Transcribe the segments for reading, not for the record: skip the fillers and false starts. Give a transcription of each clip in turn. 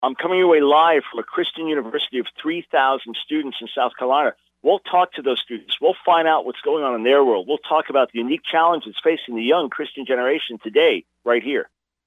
I'm coming your way live from a Christian university of 3,000 students in South Carolina. We'll talk to those students. We'll find out what's going on in their world. We'll talk about the unique challenges facing the young Christian generation today, right here.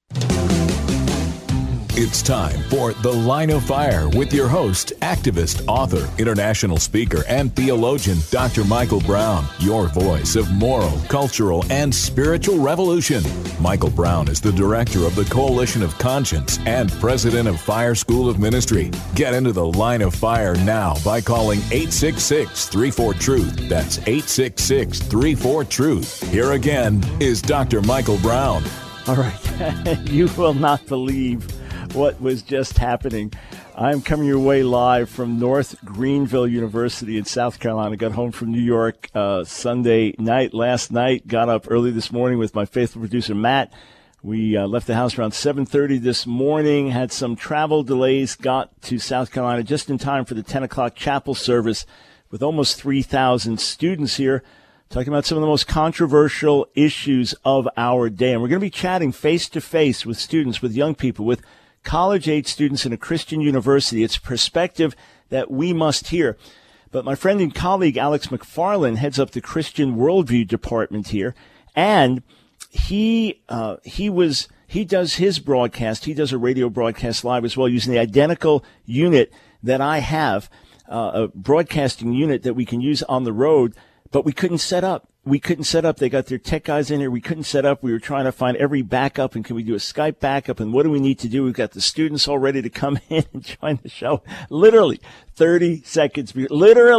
It's time for The Line of Fire with your host, activist, author, international speaker, and theologian, Dr. Michael Brown, your voice of moral, cultural, and spiritual revolution. Michael Brown is the director of the Coalition of Conscience and president of Fire School of Ministry. Get into The Line of Fire now by calling 866-34-TRUTH. That's 866-34-TRUTH. Here again is Dr. Michael Brown. All right. You will not believe what was just happening. I'm coming your way live from North Greenville University in South Carolina. Got home from New York Sunday night, last night. Got up early this morning with my faithful producer, Matt. We left the house around 7:30 this morning, had some travel delays, got to South Carolina just in time for the 10 o'clock chapel service with almost 3,000 students here, talking about some of the most controversial issues of our day. And we're going to be chatting face-to-face with students, with young people, with college-age students in a Christian university. It's a perspective that we must hear. But my friend and colleague Alex McFarland heads up the Christian Worldview department here, and he does his broadcast. He does a radio broadcast live as well, using the identical unit that I have, a broadcasting unit that we can use on the road, but we couldn't set up. They got their tech guys in here. We couldn't set up. We were trying to find every backup, and can we do a Skype backup, and what do we need to do? We've got the students all ready to come in and join the show. Literally 30 seconds before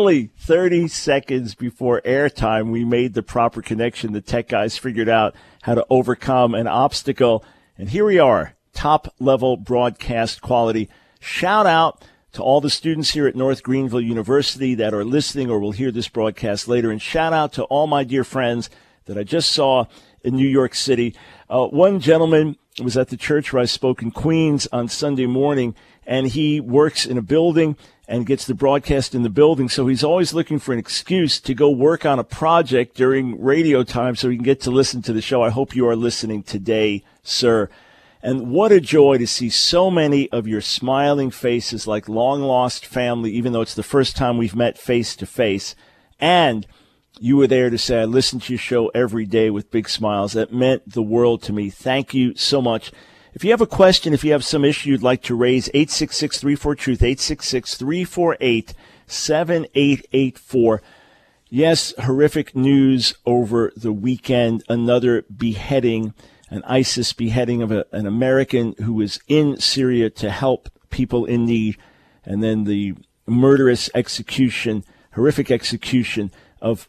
airtime, we made the proper connection. The tech guys figured out how to overcome an obstacle, and here we are, top-level broadcast quality. Shout out to all the students here at North Greenville University that are listening or will hear this broadcast later. And shout out to all my dear friends that I just saw in New York City. One gentleman was at the church where I spoke in Queens on Sunday morning, and he works in a building and gets the broadcast in the building. So he's always looking for an excuse to go work on a project during radio time so he can get to listen to the show. I hope you are listening today, sir. And what a joy to see so many of your smiling faces like long-lost family, even though it's the first time we've met face-to-face. And you were there to say, I listen to your show every day with big smiles. That meant the world to me. Thank you so much. If you have a question, if you have some issue you'd like to raise, 866-34-TRUTH, 866-348-7884. Yes, horrific news over the weekend. Another beheading, an ISIS beheading of an American who was in Syria to help people in need, and then the murderous execution, horrific execution of,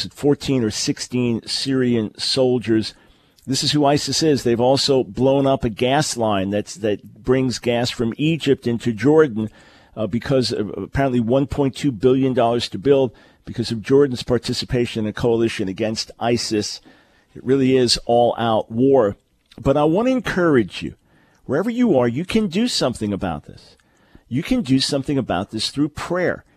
14 or 16 Syrian soldiers. This is who ISIS is. They've also blown up a gas line that brings gas from Egypt into Jordan because of apparently $1.2 billion to build because of Jordan's participation in a coalition against ISIS. It really is all-out war. But I want to encourage you, wherever you are, you can do something about this. You can do something about this through prayer.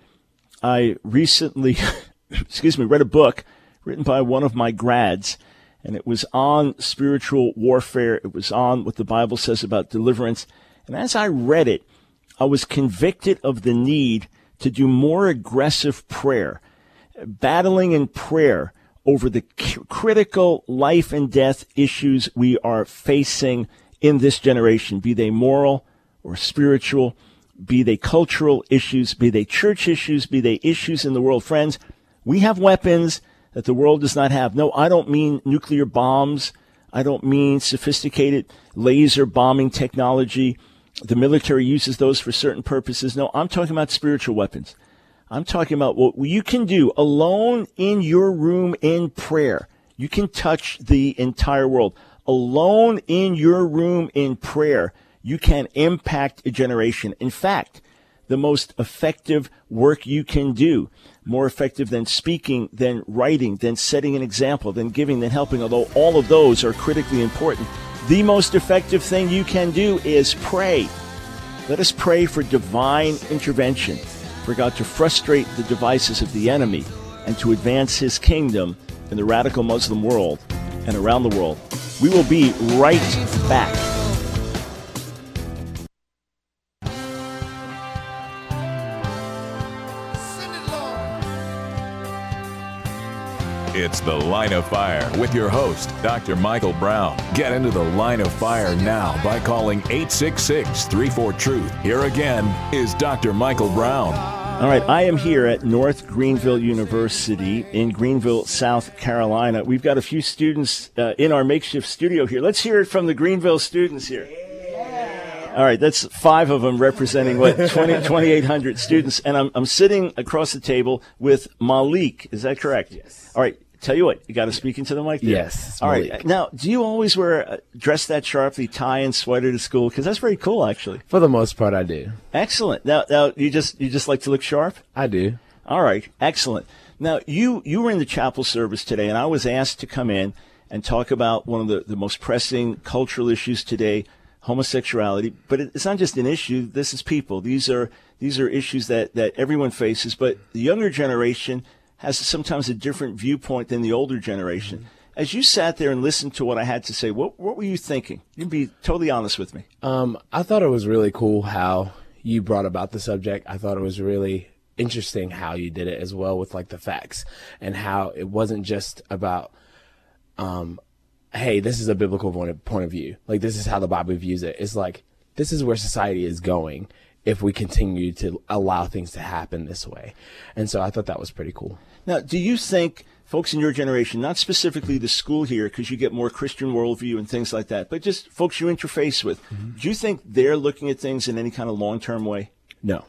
I recently, read a book written by one of my grads, and it was on spiritual warfare. It was on what the Bible says about deliverance. And as I read it, I was convicted of the need to do more aggressive prayer, battling in prayer over the critical life and death issues we are facing in this generation, be they moral or spiritual, be they cultural issues, be they church issues, be they issues in the world. Friends, we have weapons that the world does not have. No, I don't mean nuclear bombs. I don't mean sophisticated laser bombing technology. The military uses those for certain purposes. No, I'm talking about spiritual weapons. I'm talking about what you can do alone in your room in prayer. You can touch the entire world. Alone in your room in prayer, you can impact a generation. In fact, the most effective work you can do, more effective than speaking, than writing, than setting an example, than giving, than helping, although all of those are critically important. The most effective thing you can do is pray. Let us pray for divine intervention, for God to frustrate the devices of the enemy and to advance his kingdom in the radical Muslim world and around the world. We will be right back. It's The Line of Fire with your host, Dr. Michael Brown. Get into The Line of Fire now by calling 866-34-TRUTH. Here again is Dr. Michael Brown. All right, I am here at North Greenville University in Greenville, South Carolina. We've got a few students in our makeshift studio here. Let's hear it from the Greenville students here. All right, that's 5 of them representing, 2,800 students. And I'm sitting across the table with Malik. Is that correct? Yes. All right, tell you what, you got to speak into the mic there. Yes. All Malik. right, now, do you always dress that sharply, tie and sweater to school? Because that's very cool, actually. For the most part, I do. Excellent. Now, you just like to look sharp? I do. All right, excellent. Now, you were in the chapel service today, and I was asked to come in and talk about one of the most pressing cultural issues today, homosexuality. But it's not just an issue. This is people. These are issues that everyone faces. But the younger generation has sometimes a different viewpoint than the older generation. As you sat there and listened to what I had to say, what were you thinking? You can be totally honest with me. I thought it was really cool how you brought about the subject. I thought it was really interesting how you did it as well with like the facts and how it wasn't just about, hey, this is a biblical point of view. Like, this is how the Bible views it. It's like, this is where society is going if we continue to allow things to happen this way. And so I thought that was pretty cool. Now, do you think folks in your generation, not specifically the school here, because you get more Christian worldview and things like that, but just folks you interface with, do you think they're looking at things in any kind of long-term way? No.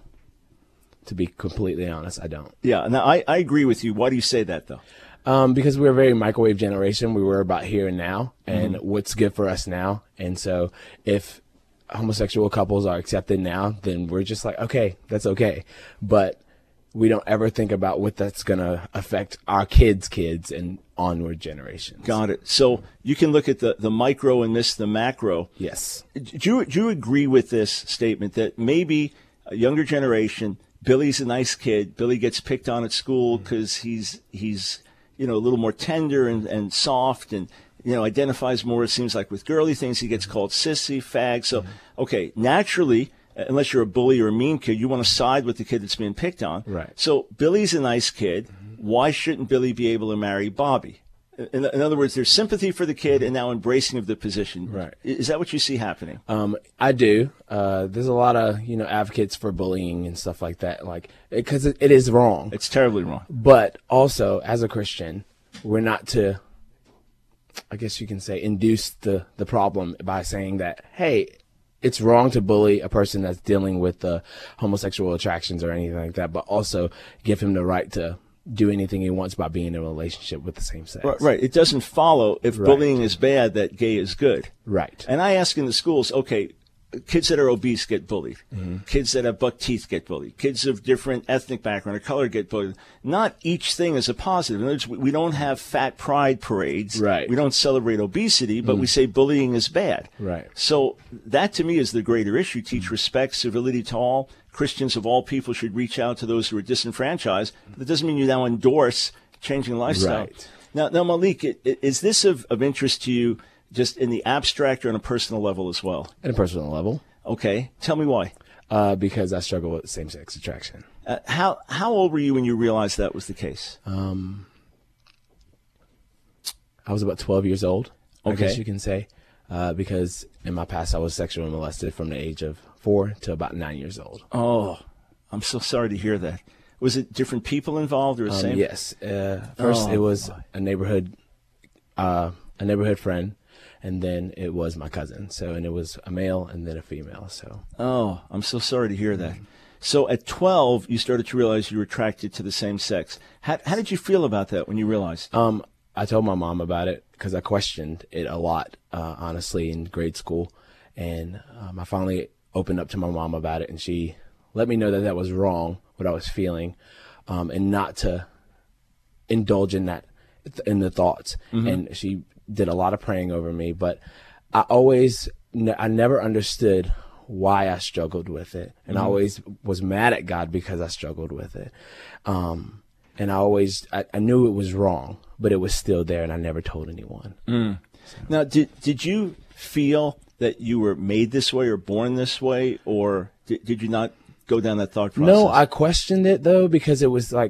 To be completely honest, I don't. Yeah. Now, I agree with you. Why do you say that, though? Because we're a very microwave generation. We were about here and now and what's good for us now. And so if homosexual couples are accepted now, then we're just like, okay, that's okay. But we don't ever think about what that's going to affect our kids' and onward generations. Got it. So you can look at the micro and miss the macro. Yes. Do you agree with this statement that maybe a younger generation, Billy's a nice kid, Billy gets picked on at school because he's a little more tender and soft and, identifies more, it seems like, with girly things. He gets called sissy, fag. So, okay, naturally, unless you're a bully or a mean kid, you want to side with the kid that's being picked on. Right. So Billy's a nice kid. Why shouldn't Billy be able to marry Bobby? In other words, there's sympathy for the kid and now embracing of the position. Right. Is that what you see happening? I do. There's a lot of, advocates for bullying and stuff like that, because it is wrong. It's terribly wrong. But also, as a Christian, we're not to, I guess you can say, induce the problem by saying that, hey, it's wrong to bully a person that's dealing with homosexual attractions or anything like that, but also give him the right to do anything he wants by being in a relationship with the same sex. Right. It doesn't follow if bullying is bad that gay is good. Right. And I ask in the schools, okay, kids that are obese get bullied. Kids that have buck teeth get bullied. Kids of different ethnic background or color get bullied. Not each thing is a positive. In other words, we don't have fat pride parades. Right. We don't celebrate obesity, but we say bullying is bad. Right. So that to me is the greater issue. Teach respect, civility to all. Christians of all people should reach out to those who are disenfranchised. But that doesn't mean you now endorse changing lifestyle. Right. Now Malik, is this of interest to you just in the abstract or on a personal level as well? At a personal level. Okay. Tell me why. Because I struggle with same-sex attraction. How old were you when you realized that was the case? I was about 12 years old, I guess you can say, because in my past I was sexually molested from the age of 4 to about 9 years old. Oh, I'm so sorry to hear that. Was it different people involved or the same? Yes. First, it was a neighborhood friend, and then it was my cousin. And it was a male and then a female. So. Oh, I'm so sorry to hear that. So at 12, you started to realize you were attracted to the same sex. How did you feel about that when you realized? I told my mom about it because I questioned it a lot, honestly, in grade school. And I finally opened up to my mom about it, and she let me know that was wrong, what I was feeling, and not to indulge in that, in the thoughts. And she did a lot of praying over me, but I never understood why I struggled with it. And I always was mad at God because I struggled with it. And I knew it was wrong, but it was still there, and I never told anyone. So. Now, did you feel that you were made this way or born this way, or did you not go down that thought process? No, I questioned it, though, because it was like,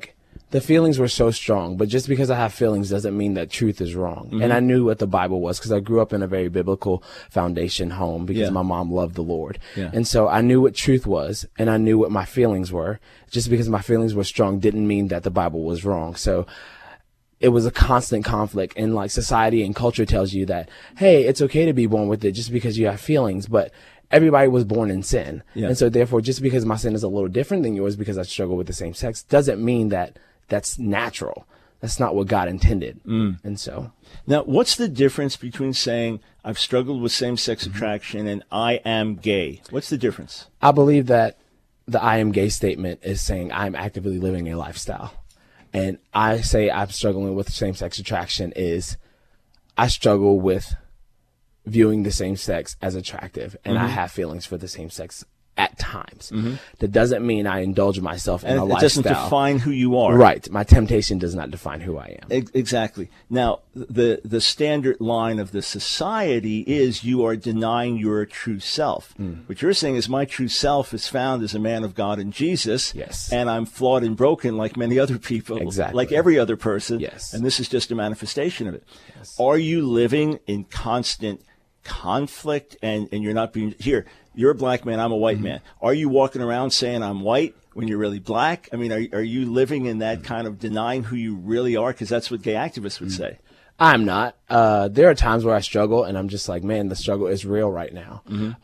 the feelings were so strong, but just because I have feelings doesn't mean that truth is wrong. And I knew what the Bible was because I grew up in a very biblical foundation home because my mom loved the Lord. Yeah. And so I knew what truth was, and I knew what my feelings were. Just because my feelings were strong didn't mean that the Bible was wrong. So it was a constant conflict, and like society and culture tells you that, hey, it's okay to be born with it just because you have feelings, but everybody was born in sin. Yeah. And so therefore, just because my sin is a little different than yours because I struggle with the same sex doesn't mean that that's natural. That's not what God intended. And so now, what's the difference between saying I've struggled with same-sex attraction and I am gay? What's the difference? I believe that the I am gay statement is saying I'm actively living a lifestyle. And I say I'm struggling with same-sex attraction is I struggle with viewing the same sex as attractive, and I have feelings for the same sex at times. That doesn't mean I indulge myself in a lifestyle. It doesn't define who you are. Right. My temptation does not define who I am. Exactly. Now, the standard line of the society is you are denying your true self. What you're saying is my true self is found as a man of God in Jesus. Yes. And I'm flawed and broken like many other people. Exactly. Like every other person. Yes. And this is just a manifestation of it. Yes. Are you living in constant conflict and you're not being here? You're a black man, I'm a white man. Are you walking around saying I'm white when you're really black? I mean, are you living in that kind of denying who you really are? Because that's what gay activists would say. I'm not. There are times where I struggle and I'm just like, man, the struggle is real right now.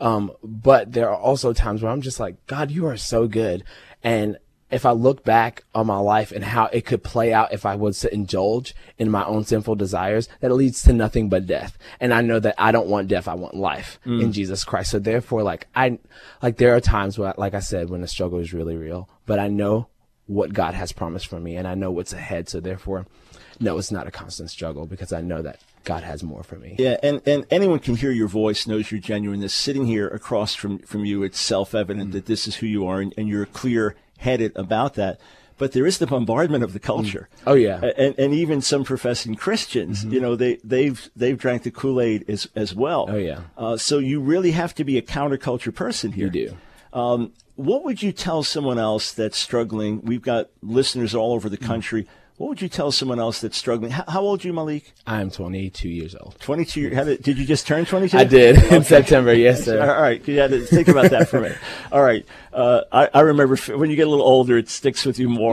But there are also times where I'm just like, God, you are so good. And if I look back on my life and how it could play out if I was to indulge in my own sinful desires, that leads to nothing but death. And I know that I don't want death. I want life in Jesus Christ. So therefore, there are times where, like I said, when the struggle is really real, but I know what God has promised for me and I know what's ahead. So therefore, no, it's not a constant struggle because I know that God has more for me. Yeah, and anyone can hear your voice, knows your genuineness. Sitting here across from you, it's self-evident that this is who you are, and you're clear-headed about that. But there is the bombardment of the culture. Oh yeah, and even some professing Christians, you know, they've drank the Kool-Aid as well. Oh yeah. So you really have to be a counterculture person here. You do. What would you tell someone else that's struggling? We've got listeners all over the country. What would you tell someone else that's struggling? How old are you, Malik? I am 22 years old. 22 years. Did you just turn 22? I did in September. Yes, sir. All right. You had to think about that for a minute. All right. I remember when you get a little older, it sticks with you more.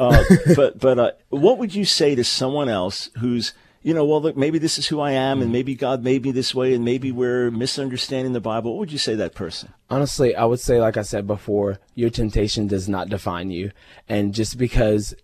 But what would you say to someone else who's, you know, well, look, maybe this is who I am, and maybe God made me this way, and maybe we're misunderstanding the Bible. What would you say to that person? Honestly, I would say, like I said before, your temptation does not define you. And just because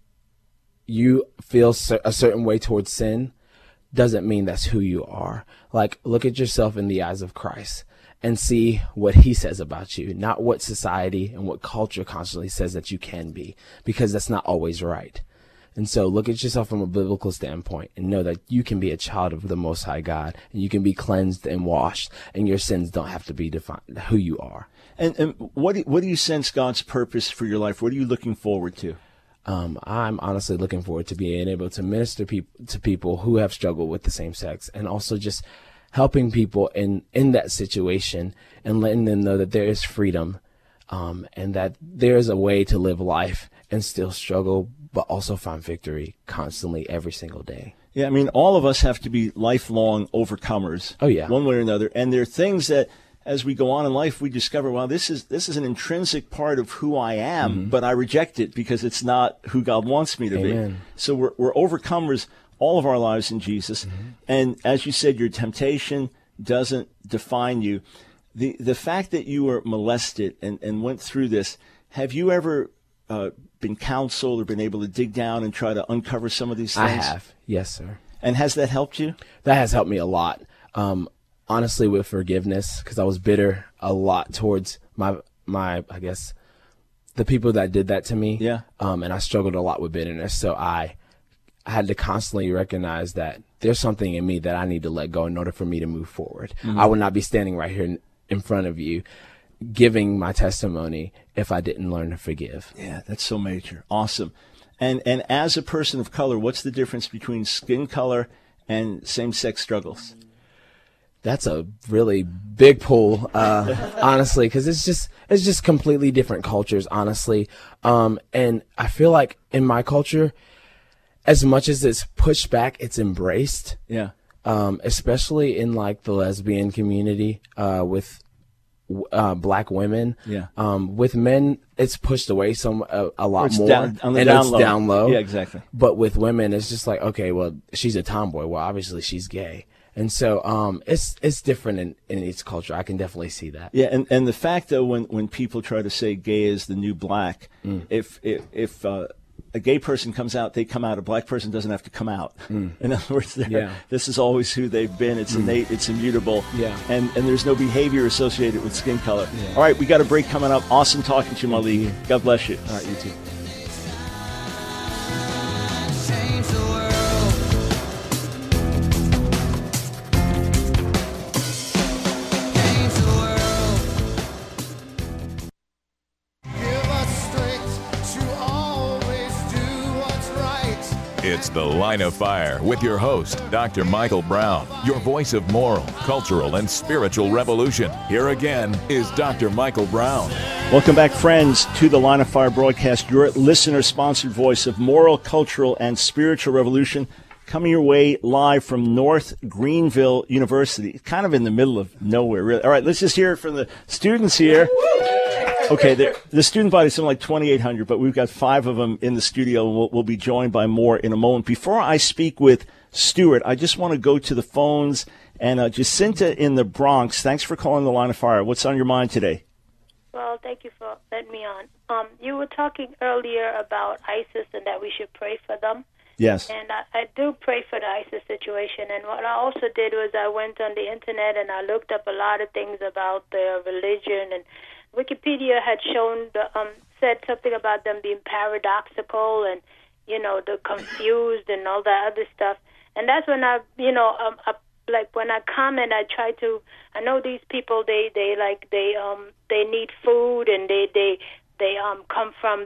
you feel a certain way towards sin doesn't mean that's who you are. Like, look at yourself in the eyes of Christ and see what he says about you, not what society and what culture constantly says that you can be, because that's not always right. And so look at yourself from a biblical standpoint and know that you can be a child of the Most High God, and you can be cleansed and washed, and your sins don't have to be defined who you are. And what do you sense God's purpose for your life? What are you looking forward to? I'm honestly looking forward to being able to minister to people who have struggled with the same sex, and also just helping people in that situation and letting them know that there is freedom, and that there is a way to live life and still struggle, but also find victory constantly every single day. Yeah, I mean, all of us have to be lifelong overcomers. Oh, yeah. One way or another. And there are things that, as we go on in life, we discover, well, this is an intrinsic part of who I am, but I reject it because it's not who God wants me to be. So we're overcomers all of our lives in Jesus. And as you said, your temptation doesn't define you. The fact that you were molested and went through this, have you ever been counseled or been able to dig down and try to uncover some of these things? I have. Yes, sir. And has that helped you? That has helped me a lot. Honestly, with forgiveness, because I was bitter a lot towards my I guess, the people that did that to me. Yeah. And I struggled a lot with bitterness. So I had to constantly recognize that there's something in me that I need to let go in order for me to move forward. I would not be standing right here in front of you giving my testimony if I didn't learn to forgive. Yeah, that's so major. Awesome. And as a person of color, what's the difference between skin color and same-sex struggles? That's a really big pull, honestly, because it's just completely different cultures, honestly. And I feel like in my culture, as much as it's pushed back, it's embraced. Yeah. Especially in like the lesbian community, with black women. Yeah. With men, it's pushed away a lot more, down low. Yeah, exactly. But with women, it's just like, okay, well, she's a tomboy. Well, obviously she's gay, and so it's different in each culture. I can definitely see that. Yeah, and the fact though, when people try to say gay is the new black, if a gay person comes out, they come out. A black person doesn't have to come out. In other words, this is always who they've been. It's innate. It's immutable. Yeah. And there's no behavior associated with skin color. Yeah. All right, we got a break coming up. Awesome talking to you, Malik. God bless you. All right, you too. It's The Line of Fire with your host, Dr. Michael Brown, your voice of moral, cultural, and spiritual revolution. Here again is Dr. Michael Brown. Welcome back, friends, to the Line of Fire broadcast, your listener-sponsored voice of moral, cultural, and spiritual revolution, coming your way live from North Greenville University, kind of in the middle of nowhere, really. All right, let's just hear it from the students here. Okay, the student body is something like 2,800, but we've got 5 of them in the studio, and we'll be joined by more in a moment. Before I speak with Stuart, I just want to go to the phones. And Jacinta in the Bronx, thanks for calling the Line of Fire. What's on your mind today? Well, thank you for letting me on. You were talking earlier about ISIS and that we should pray for them. Yes. And I do pray for the ISIS situation. And what I also did was I went on the Internet and I looked up a lot of things about their religion, and Wikipedia had said something about them being paradoxical and, the confused and all that other stuff. And that's when when I comment, I know these people, they need food, and they come from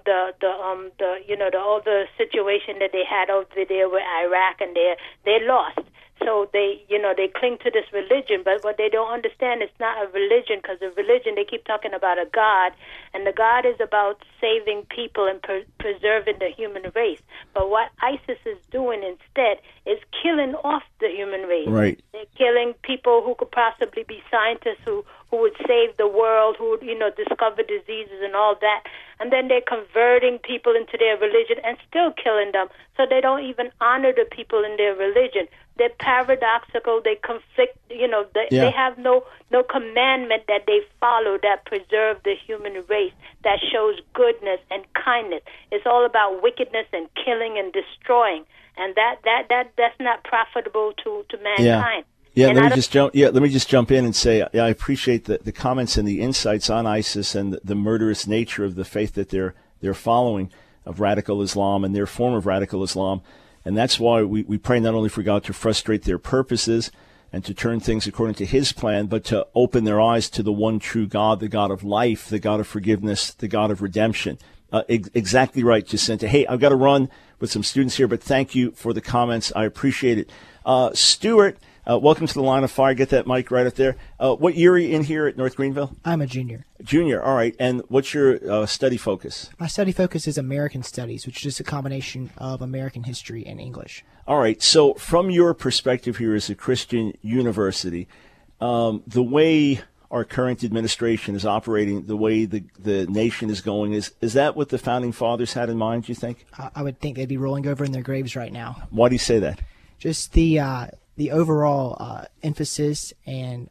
all the situation that they had over there with Iraq, and they're lost. So they cling to this religion, but what they don't understand, it's not a religion, because a religion, they keep talking about a God, and the God is about saving people and preserving the human race. But what ISIS is doing instead is killing off the human race. Right. They're killing people who could possibly be scientists who would save the world, who would, discover diseases and all that. And then they're converting people into their religion and still killing them. So they don't even honor the people in their religion. They're paradoxical. They conflict. They have no commandment that they follow that preserve the human race, that shows goodness and kindness. It's all about wickedness and killing and destroying, and that's not profitable to mankind. Yeah, let me just jump in and say, I appreciate the comments and the insights on ISIS and the murderous nature of the faith that they're following, of radical Islam and their form of radical Islam. And that's why we pray not only for God to frustrate their purposes and to turn things according to his plan, but to open their eyes to the one true God, the God of life, the God of forgiveness, the God of redemption. Exactly right, Jacinta. Hey, I've got to run with some students here, but thank you for the comments. I appreciate it. Stuart, welcome to the Line of Fire. Get that mic right up there. What year are you in here at North Greenville? I'm a junior. Junior, all right. And what's your study focus? My study focus is American Studies, which is just a combination of American history and English. All right. So from your perspective here as a Christian university, the way our current administration is operating, the way the nation is going, is that what the Founding Fathers had in mind, do you think? I would think they'd be rolling over in their graves right now. Why do you say that? Just the overall emphasis and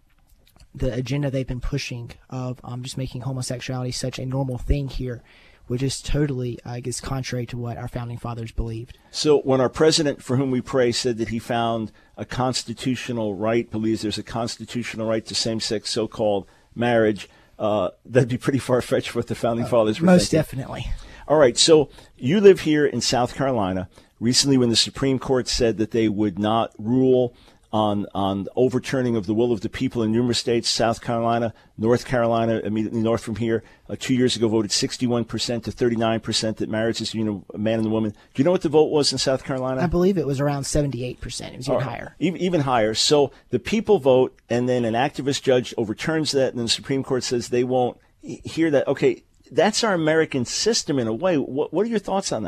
the agenda they've been pushing of just making homosexuality such a normal thing here, which is totally, is contrary to what our Founding Fathers believed. So when our president, for whom we pray, said that he found a constitutional right, believes there's a constitutional right to same-sex so-called marriage, that'd be pretty far-fetched what the Founding Fathers were most thinking. Definitely. All right, so you live here in South Carolina. Recently, when the Supreme Court said that they would not rule on overturning of the will of the people in numerous states, South Carolina, North Carolina, immediately north from here, 2 years ago voted 61% to 39% that marriage is a man and a woman. Do you know what the vote was in South Carolina? I believe it was around 78%. It was even higher. Even higher. So the people vote, and then an activist judge overturns that, and then the Supreme Court says they won't hear that. Okay, that's our American system in a way. What are your thoughts on that?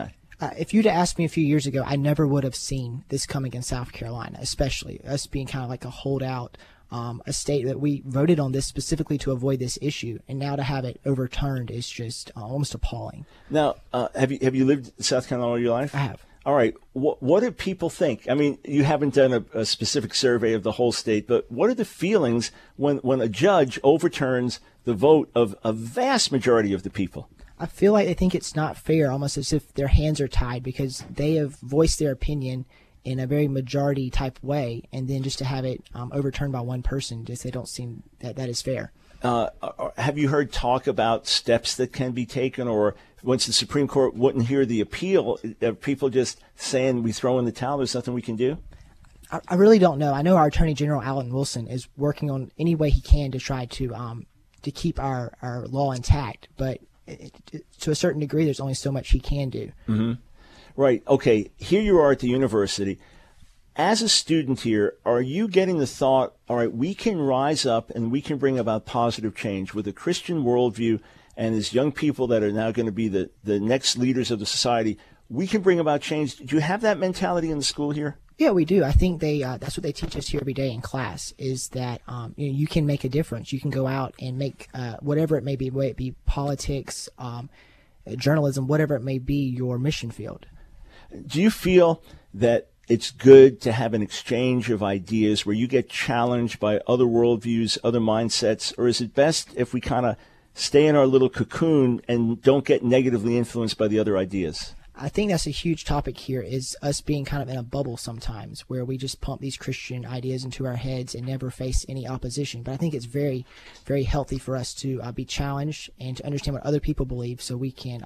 If you'd asked me a few years ago, I never would have seen this coming in South Carolina, especially us being kind of like a holdout, a state that we voted on this specifically to avoid this issue, and now to have it overturned is just almost appalling. Now, have you lived in South Carolina all your life? I have. All right. What do people think? I mean, you haven't done a specific survey of the whole state, but what are the feelings when a judge overturns the vote of a vast majority of the people? I feel like they think it's not fair, almost as if their hands are tied because they have voiced their opinion in a very majority type way, and then just to have it overturned by one person, just they don't seem that is fair. Have you heard talk about steps that can be taken, or once the Supreme Court wouldn't hear the appeal, are people just saying we throw in the towel, there's nothing we can do? I really don't know. I know our Attorney General, Alan Wilson, is working on any way he can to try to keep our law intact, but to a certain degree, there's only so much he can do. Mm-hmm. Right. Okay. Here you are at the university. As a student here, are you getting the thought, all right, we can rise up and we can bring about positive change with a Christian worldview, and as young people that are now going to be the next leaders of the society, we can bring about change? Do you have that mentality in the school here? Yeah, we do. I think that's what they teach us here every day in class, is that you can make a difference. You can go out and make whatever it may be, whether it be politics, journalism, whatever it may be, your mission field. Do you feel that it's good to have an exchange of ideas where you get challenged by other worldviews, other mindsets, or is it best if we kind of stay in our little cocoon and don't get negatively influenced by the other ideas? I think that's a huge topic here, is us being kind of in a bubble sometimes where we just pump these Christian ideas into our heads and never face any opposition. But I think it's very, very healthy for us to be challenged and to understand what other people believe so we can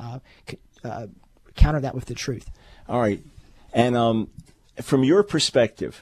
counter that with the truth. All right. And from your perspective,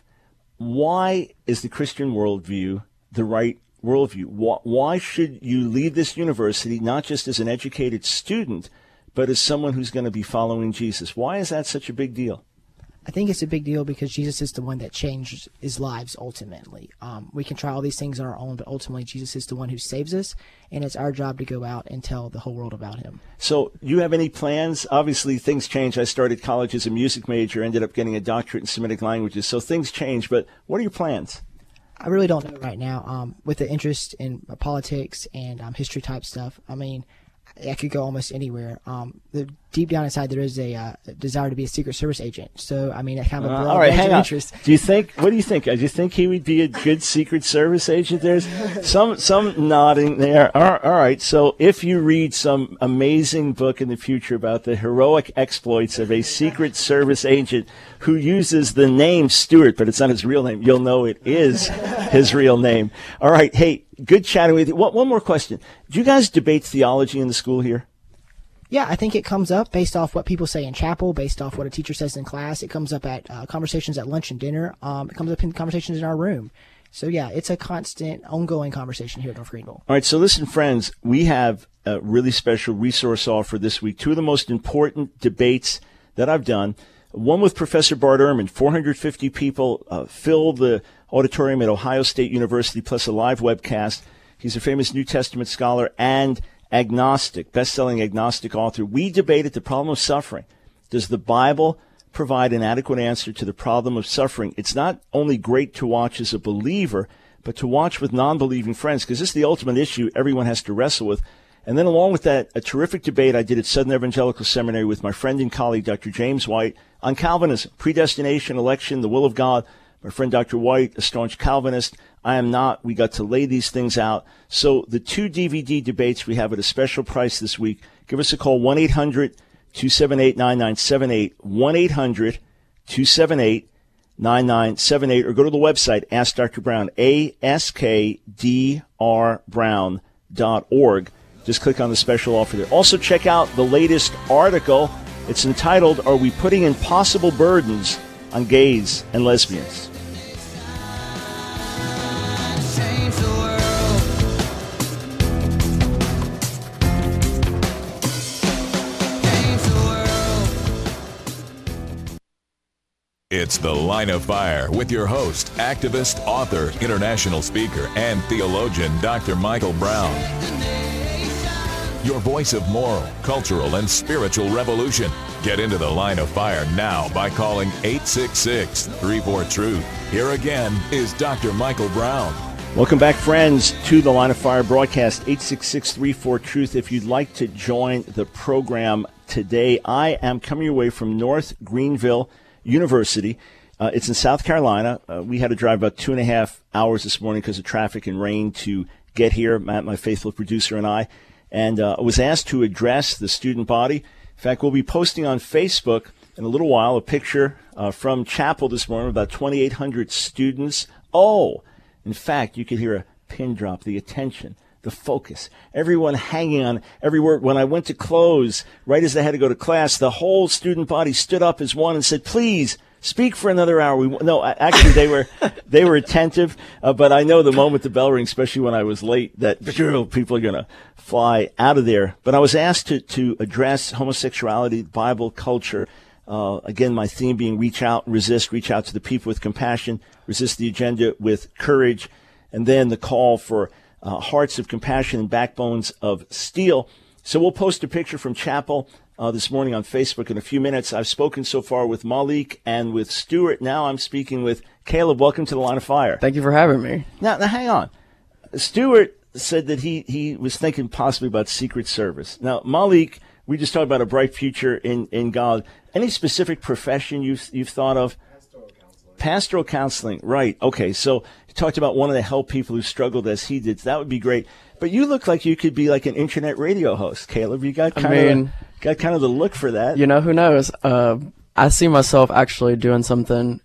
why is the Christian worldview the right worldview? Why should you leave this university not just as an educated student, but as someone who's going to be following Jesus? Why is that such a big deal? I think it's a big deal because Jesus is the one that changes his lives ultimately. We can try all these things on our own, but ultimately Jesus is the one who saves us, and it's our job to go out and tell the whole world about him. So you have any plans? Obviously, things change. I started college as a music major, ended up getting a doctorate in Semitic languages, so things change. But what are your plans? I really don't know right now. With the interest in politics and history type stuff, I mean, I could go almost anywhere. Deep down inside, there is a desire to be a Secret Service agent. So, I mean, that kind of a broad range of interest. What do you think? Do you think he would be a good Secret Service agent? There's some nodding there. All right. So, if you read some amazing book in the future about the heroic exploits of a Secret Service agent who uses the name Stewart, but it's not his real name, you'll know it is his real name. All right. Hey, good chatting with you. One more question. Do you guys debate theology in the school here? Yeah, I think it comes up based off what people say in chapel, based off what a teacher says in class. It comes up at conversations at lunch and dinner. It comes up in conversations in our room. So, yeah, it's a constant, ongoing conversation here at North Greenville. All right, so listen, friends, we have a really special resource offer this week. Two of the most important debates that I've done. One with Professor Bart Ehrman. 450 people filled the auditorium at Ohio State University, plus a live webcast. He's a famous New Testament scholar and agnostic, best-selling agnostic author. We debated the problem of suffering. Does the Bible provide an adequate answer to the problem of suffering? It's not only great to watch as a believer, but to watch with non-believing friends, because this is the ultimate issue everyone has to wrestle with. And then along with that, a terrific debate I did at Southern Evangelical Seminary with my friend and colleague, Dr. James White, on Calvinism, predestination, election, the will of God. My friend Dr. White, a staunch Calvinist. I am not. We got to lay these things out. So the two DVD debates we have at a special price this week. Give us a call, 1-800-278-9978, 1-800-278-9978, or go to the website, Ask Dr. Brown, askdrbrown.org. Just click on the special offer there. Also check out the latest article. It's entitled, Are We Putting Impossible Burdens on Gays and Lesbians? It's The Line of Fire with your host, activist, author, international speaker, and theologian, Dr. Michael Brown. your voice of moral, cultural, and spiritual revolution. Get into the Line of Fire now by calling 866-34-TRUTH. Here again is Dr. Michael Brown. Welcome back, friends, to the Line of Fire broadcast, 866-34-TRUTH. If you'd like to join the program today, I am coming away from North Greenville University. It's in South Carolina. We had to drive about 2.5 hours this morning because of traffic and rain to get here, Matt, my faithful producer, and I. And I was asked to address the student body. In fact, we'll be posting on Facebook in a little while a picture from chapel this morning, about 2,800 students. Oh, in fact, you could hear a pin drop, the attention, the focus, everyone hanging on every word. When I went to close, right as I had to go to class, the whole student body stood up as one and said, please, speak for another hour. Actually, they were attentive, but I know the moment the bell rings, especially when I was late, that people are going to fly out of there. But I was asked to address homosexuality, Bible, culture. Again, my theme being reach out, resist, reach out to the people with compassion, resist the agenda with courage, and then the call for hearts of compassion and backbones of steel. So we'll post a picture from chapel this morning on Facebook in a few minutes. I've spoken so far with Malik and with Stuart. Now I'm speaking with Caleb. Welcome to the Line of Fire. Thank you for having me. Now hang on. Stuart said that he was thinking possibly about Secret Service. Now, Malik, we just talked about a bright future in God. Any specific profession you've thought of? Pastoral counseling, right. Okay, so you talked about wanting to help people who struggled as he did. That would be great. But you look like you could be like an internet radio host, Caleb. You got kind of the look for that. You know, who knows? I see myself actually doing something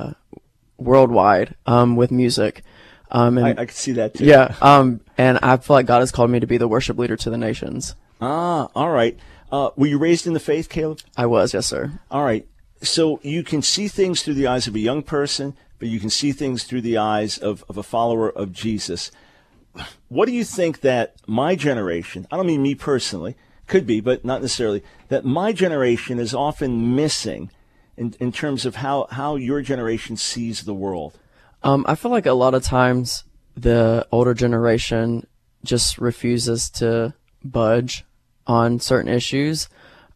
worldwide with music. And I could see that too. Yeah, and I feel like God has called me to be the worship leader to the nations. Ah, all right. Were you raised in the faith, Caleb? I was, yes, sir. All right. So you can see things through the eyes of a young person, but you can see things through the eyes of a follower of Jesus. What do you think that my generation, I don't mean me personally, could be, but not necessarily, that my generation is often missing in terms of how your generation sees the world? I feel like a lot of times the older generation just refuses to budge on certain issues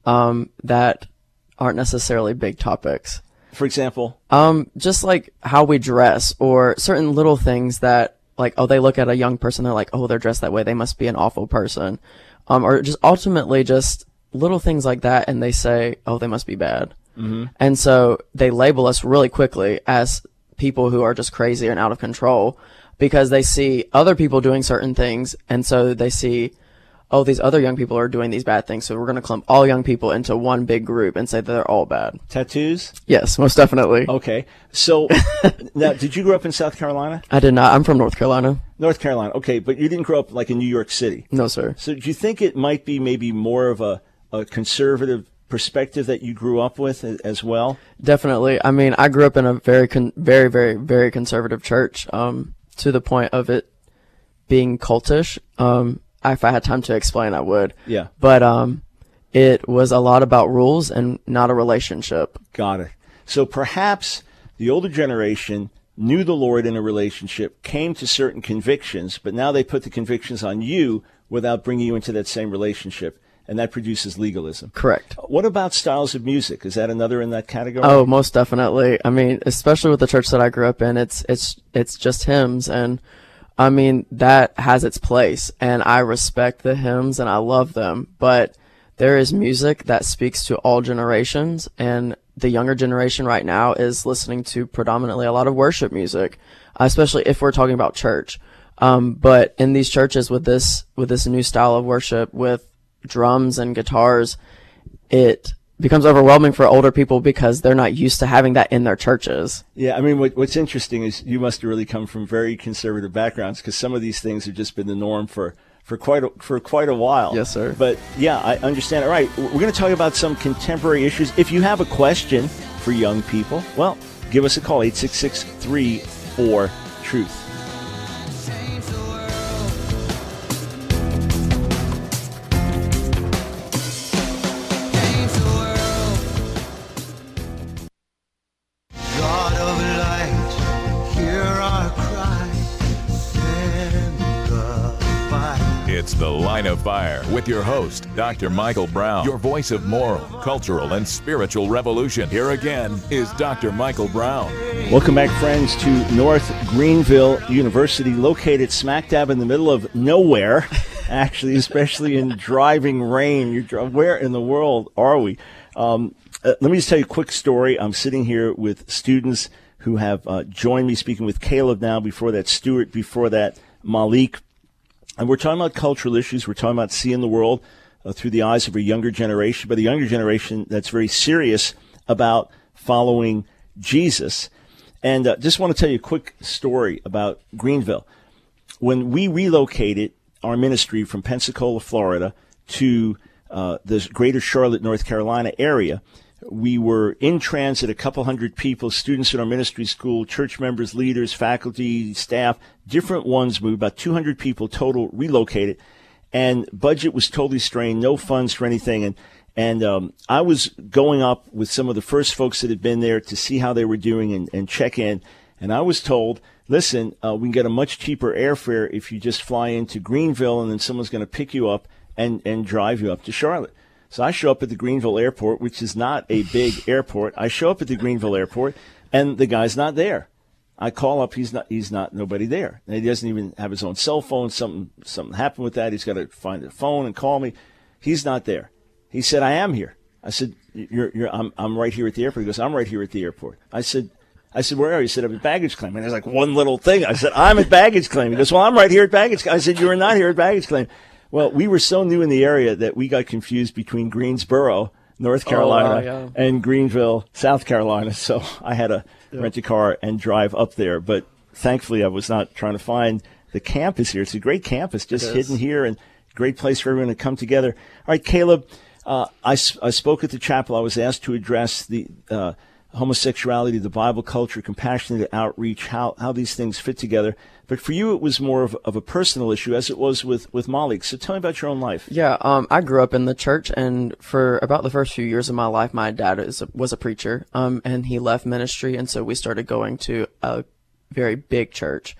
that aren't necessarily big topics. For example? Just like how we dress or certain little things that, like, oh, they look at a young person, they're like, oh, they're dressed that way, they must be an awful person. Or just ultimately just little things like that, and they say, oh, they must be bad. Mm-hmm. And so they label us really quickly as people who are just crazy and out of control because they see other people doing certain things, and so they see, oh, these other young people are doing these bad things, so we're going to clump all young people into one big group and say that they're all bad. Tattoos? Yes, most definitely. Okay. So, now, did you grow up in South Carolina? I did not. I'm from North Carolina. North Carolina. Okay, but you didn't grow up like in New York City? No, sir. So do you think it might be maybe more of a conservative perspective that you grew up with as well? Definitely. I mean, I grew up in a very, very, very conservative church, to the point of it being cultish. If I had time to explain, I would. Yeah. But it was a lot about rules and not a relationship. Got it. So perhaps the older generation knew the Lord in a relationship, came to certain convictions, but now they put the convictions on you without bringing you into that same relationship, and that produces legalism. Correct. What about styles of music? Is that another in that category? Oh, most definitely. I mean, especially with the church that I grew up in, it's just hymns, and I mean, that has its place, and I respect the hymns and I love them, but there is music that speaks to all generations, and the younger generation right now is listening to predominantly a lot of worship music, especially if we're talking about church. But in these churches with this new style of worship with drums and guitars, it becomes overwhelming for older people because they're not used to having that in their churches. Yeah, I mean, what's interesting is you must have really come from very conservative backgrounds, because some of these things have just been the norm for quite a while. Yes, sir. But yeah, I understand. All right, we're going to talk about some contemporary issues. If you have a question for young people, well, give us a call, 866-34-TRUTH. It's the Line Line of Fire with your host, Dr. Michael Brown, your voice of moral, cultural, and spiritual revolution. Here again is Dr. Michael Brown. Welcome back, friends, to North Greenville University, located smack dab in the middle of nowhere, actually, especially in driving rain. Where in the world are we? Let me just tell you a quick story. I'm sitting here with students who have joined me, speaking with Caleb now, before that Stuart, before that Malik. And we're talking about cultural issues. We're talking about seeing the world through the eyes of a younger generation, but a younger generation that's very serious about following Jesus. And just want to tell you a quick story about Greenville. When we relocated our ministry from Pensacola, Florida, to the greater Charlotte, North Carolina area, we were in transit, a couple hundred people, students in our ministry school, church members, leaders, faculty, staff, different ones moved, about 200 people total relocated, and budget was totally strained, no funds for anything. And I was going up with some of the first folks that had been there to see how they were doing and check in. And I was told, listen, we can get a much cheaper airfare if you just fly into Greenville, and then someone's going to pick you up and drive you up to Charlotte. So I show up at the Greenville airport, which is not a big airport. I show up at the Greenville airport, and the guy's not there. I call up, he's not, nobody there. And he doesn't even have his own cell phone. Something happened with that. He's got to find a phone and call me. He's not there. He said, I am here. I said, I'm right here at the airport. He goes, I'm right here at the airport. I said, where are you? He said, I'm at baggage claim. And there's like one little thing. I said, I'm at baggage claim. He goes, well, I'm right here at baggage claim. I said, you are not here at baggage claim. Well, we were so new in the area that we got confused between Greensboro, North Carolina, and Greenville, South Carolina. So I had to rent a car and drive up there. But thankfully, I was not trying to find the campus here. It's a great campus, just hidden here, and great place for everyone to come together. All right, Caleb, I spoke at the chapel. I was asked to address the homosexuality, the Bible culture, compassionate outreach, how these things fit together. But for you, it was more of a personal issue, as it was with Malik. So tell me about your own life. Yeah, I grew up in the church, and for about the first few years of my life, my dad was a preacher, and he left ministry, and so we started going to a very big church.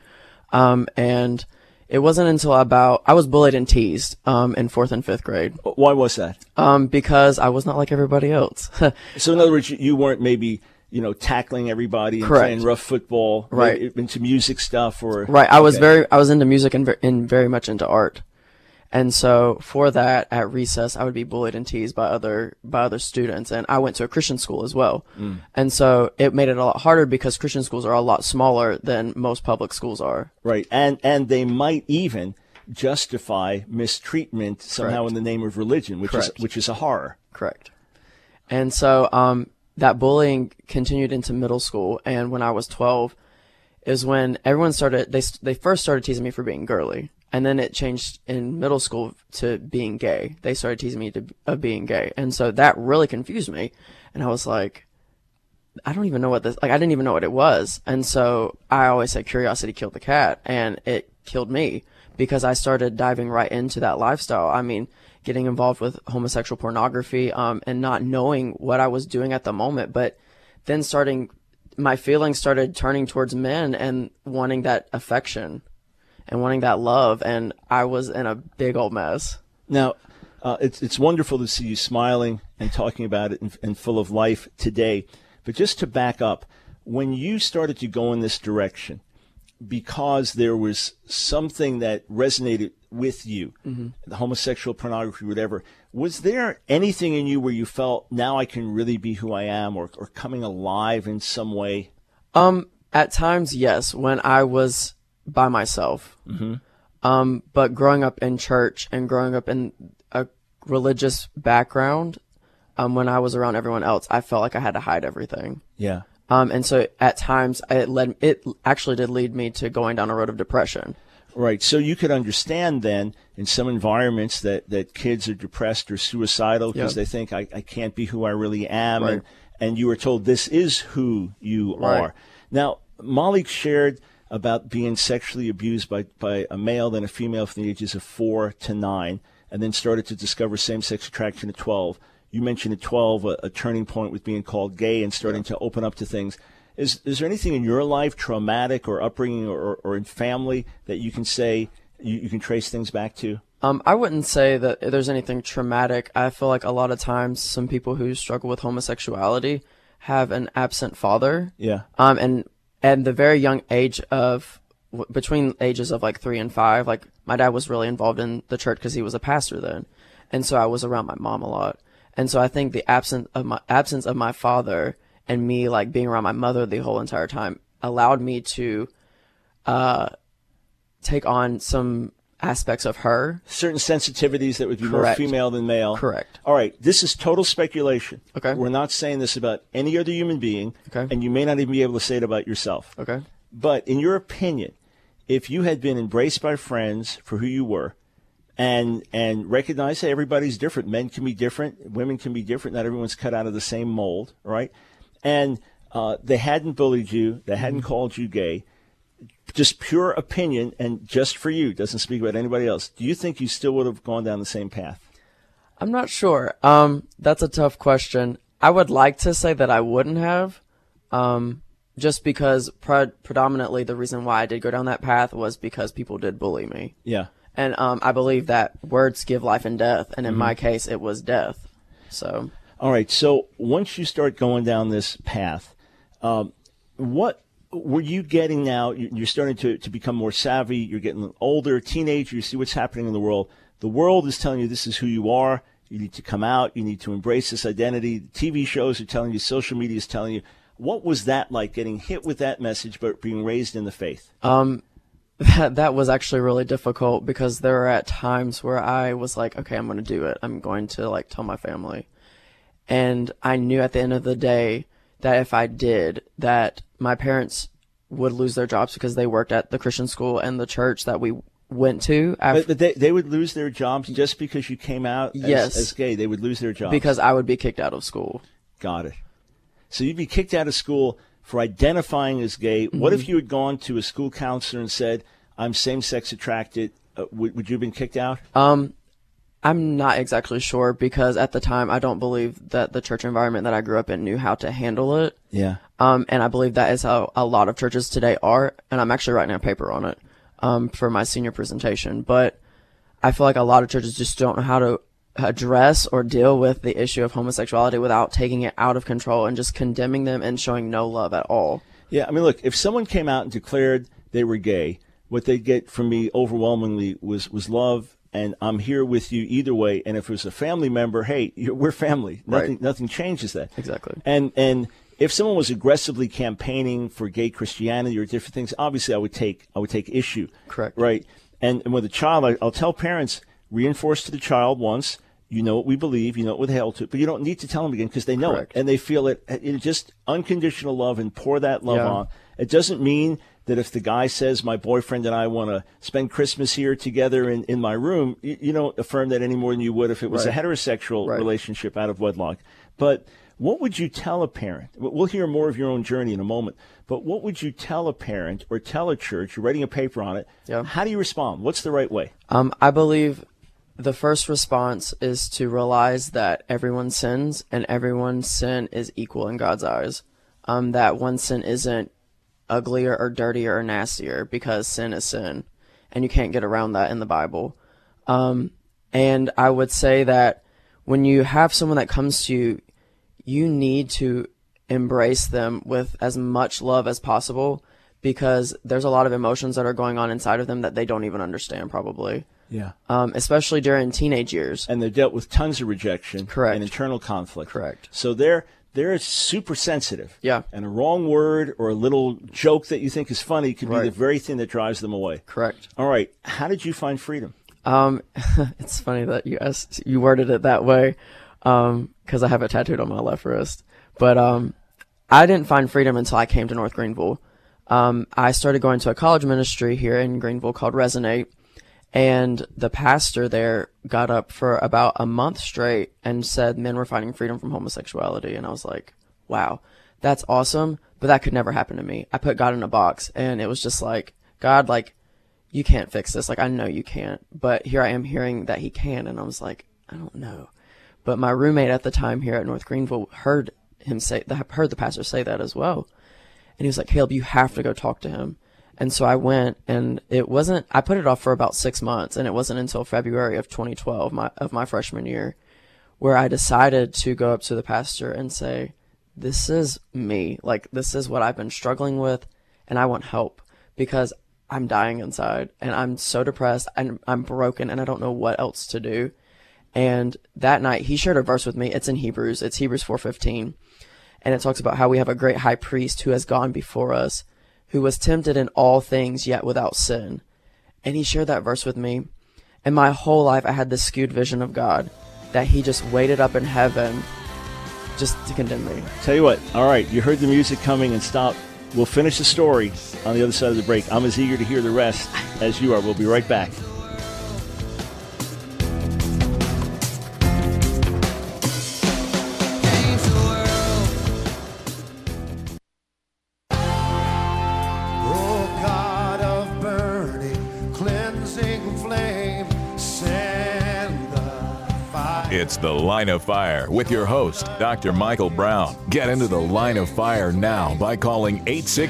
And it wasn't until I was bullied and teased in 4th and 5th grade. Why was that? Because I was not like everybody else. So in other words, you weren't maybe tackling everybody and Correct. playing rough football, right? Into music stuff, or right. I was into music and very much into art, and so for that, at recess, I would be bullied and teased by other students, and I went to a Christian school as well, and so it made it a lot harder because Christian schools are a lot smaller than most public schools are. Right, and they might even justify mistreatment somehow in the name of religion, which is a horror. Correct, and so that bullying continued into middle school, and when I was 12 is when everyone started, they first started teasing me for being girly, and then it changed in middle school to being gay. They started teasing me of being gay, and so that really confused me, and I was like, I don't even know what I didn't even know what it was, and so I always say curiosity killed the cat, and it killed me, because I started diving right into that lifestyle. I mean, getting involved with homosexual pornography, and not knowing what I was doing at the moment, but then my feelings started turning towards men and wanting that affection and wanting that love, and I was in a big old mess. Now, it's wonderful to see you smiling and talking about it and full of life today, but just to back up, when you started to go in this direction, because there was something that resonated with you, the homosexual pornography, whatever, was there anything in you where you felt, now I can really be who I am, or coming alive in some way? At times, yes, when I was by myself. But growing up in church and growing up in a religious background, when I was around everyone else, I felt like I had to hide everything. Yeah. And so at times it actually did lead me to going down a road of depression. Right. So you could understand then in some environments that kids are depressed or suicidal because they think I can't be who I really am. Right. And you were told this is who you are. Now, Malik shared about being sexually abused by a male then a female from the ages of 4 to 9, and then started to discover same-sex attraction at 12. You mentioned at 12 a turning point with being called gay and starting to open up to things. Is there anything in your life, traumatic or upbringing or in family, that you can say you can trace things back to? I wouldn't say that there's anything traumatic. I feel like a lot of times some people who struggle with homosexuality have an absent father. Yeah. And at the very young age of, between ages of like 3 and 5, like my dad was really involved in the church because he was a pastor then. And so I was around my mom a lot. And so I think the absence of my father and me like being around my mother the whole entire time allowed me to, take on some aspects of her. Certain sensitivities that would be Correct. more female than male. Correct. All right. This is total speculation. Okay. We're not saying this about any other human being. Okay. And you may not even be able to say it about yourself. Okay. But in your opinion, if you had been embraced by friends for who you were and recognized, hey, everybody's different. Men can be different. Women can be different. Not everyone's cut out of the same mold, right? And they hadn't bullied you. They hadn't called you gay. Just pure opinion and just for you, doesn't speak about anybody else. Do you think you still would have gone down the same path? I'm not sure. That's a tough question. I would like to say that I wouldn't have, just because predominantly the reason why I did go down that path was because people did bully me. Yeah. And I believe that words give life and death, and in my case, it was death. So. All right. So once you start going down this path, what were you getting now? You're starting to become more savvy. You're getting older, teenager. You see what's happening in the world. The world is telling you this is who you are. You need to come out. You need to embrace this identity. TV shows are telling you. Social media is telling you. What was that like, getting hit with that message, but being raised in the faith? That was actually really difficult because there were at times where I was like, okay, I'm going to do it. I'm going to like tell my family. And I knew at the end of the day that if I did, that my parents would lose their jobs because they worked at the Christian school and the church that we went to. But they would lose their jobs just because you came out as gay. They would lose their jobs. Because I would be kicked out of school. Got it. So you'd be kicked out of school for identifying as gay. Mm-hmm. What if you had gone to a school counselor and said, I'm same-sex attracted? Would you have been kicked out? I'm not exactly sure because at the time I don't believe that the church environment that I grew up in knew how to handle it. Yeah. And I believe that is how a lot of churches today are. And I'm actually writing a paper on it for my senior presentation. But I feel like a lot of churches just don't know how to address or deal with the issue of homosexuality without taking it out of control and just condemning them and showing no love at all. Yeah. I mean, look, if someone came out and declared they were gay, what they'd get from me overwhelmingly was love. And I'm here with you either way. And if it was a family member, hey, we're family. Nothing changes that. Exactly. And if someone was aggressively campaigning for gay Christianity or different things, obviously I would take issue. Correct. Right. And with a child, I'll tell parents, reinforce to the child once, you know what we believe, you know what we're held to, but you don't need to tell them again because they know Correct. it and they feel it. Just unconditional love and pour that love on. It doesn't mean that if the guy says, my boyfriend and I want to spend Christmas here together in my room, you don't affirm that any more than you would if it was a heterosexual relationship out of wedlock. But what would you tell a parent? We'll hear more of your own journey in a moment. But what would you tell a parent or tell a church? You're writing a paper on it. Yeah. How do you respond? What's the right way? I believe the first response is to realize that everyone sins and everyone's sin is equal in God's eyes. That one sin isn't uglier or dirtier or nastier because sin is sin, and you can't get around that in the Bible. And I would say that when you have someone that comes to you, you need to embrace them with as much love as possible because there's a lot of emotions that are going on inside of them that they don't even understand probably. Yeah. Especially during teenage years. And they're dealt with tons of rejection. Correct. And internal conflict. Correct. So they're super sensitive. Yeah. And a wrong word or a little joke that you think is funny could be the very thing that drives them away. Correct. All right. How did you find freedom? It's funny that you worded it that way, because I have it tattooed on my left wrist. But I didn't find freedom until I came to North Greenville. I started going to a college ministry here in Greenville called Resonate, and the pastor there got up for about a month straight and said men were finding freedom from homosexuality. And I was like, wow, that's awesome, but that could never happen to me. I put God in a box, and it was just like, God, like, you can't fix this. Like, I know you can't, but here I am hearing that he can. And I was like, I don't know. But my roommate at the time here at North Greenville heard the pastor say that as well. And he was like, Caleb, you have to go talk to him. And so I went, and I put it off for about 6 months, and it wasn't until February of 2012, my freshman year, where I decided to go up to the pastor and say, this is me. Like, this is what I've been struggling with, and I want help because I'm dying inside, and I'm so depressed, and I'm broken, and I don't know what else to do. And that night, he shared a verse with me. It's in Hebrews. It's Hebrews 4:15. And it talks about how we have a great high priest who has gone before us, who was tempted in all things, yet without sin. And he shared that verse with me. And my whole life, I had this skewed vision of God, that he just waited up in heaven just to condemn me. Tell you what, all right, you heard the music coming, and stop. We'll finish the story on the other side of the break. I'm as eager to hear the rest as you are. We'll be right back. It's The Line of Fire with your host, Dr. Michael Brown. Get into the Line of Fire now by calling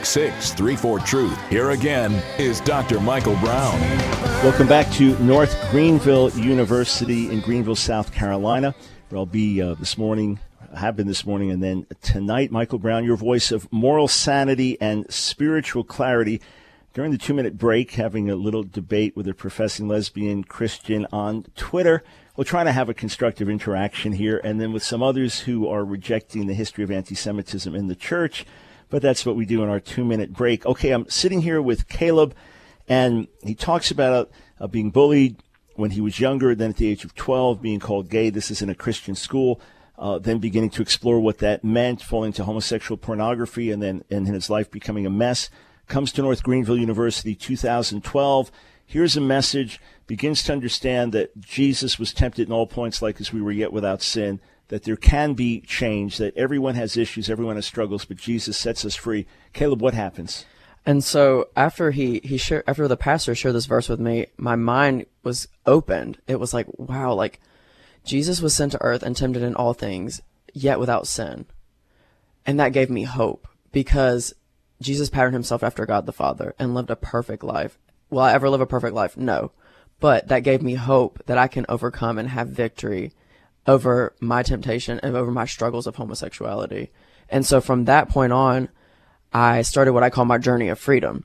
866-34-TRUTH. Here again is Dr. Michael Brown. Welcome back to North Greenville University in Greenville, South Carolina, where I'll be this morning, have been this morning, and then tonight. Michael Brown, your voice of moral sanity and spiritual clarity. During the 2-minute break, having a little debate with a professing lesbian Christian on Twitter. We're trying to have a constructive interaction here, and then with some others who are rejecting the history of anti-Semitism in the church. But that's what we do in our 2-minute break. Okay, I'm sitting here with Caleb, and he talks about being bullied when he was younger, then at the age of 12, being called gay. This is in a Christian school. Then beginning to explore what that meant, falling to homosexual pornography, and then in his life becoming a mess. Comes to North Greenville University, 2012. Here's a message, begins to understand that Jesus was tempted in all points like as we were yet without sin, that there can be change, that everyone has issues, everyone has struggles, but Jesus sets us free. Caleb, what happens? And so after after the pastor shared this verse with me, my mind was opened. It was like, wow, like Jesus was sent to earth and tempted in all things, yet without sin. And that gave me hope, because Jesus patterned himself after God the Father and lived a perfect life. Will I ever live a perfect life? No. But that gave me hope that I can overcome and have victory over my temptation and over my struggles of homosexuality. And so from that point on, I started what I call my journey of freedom.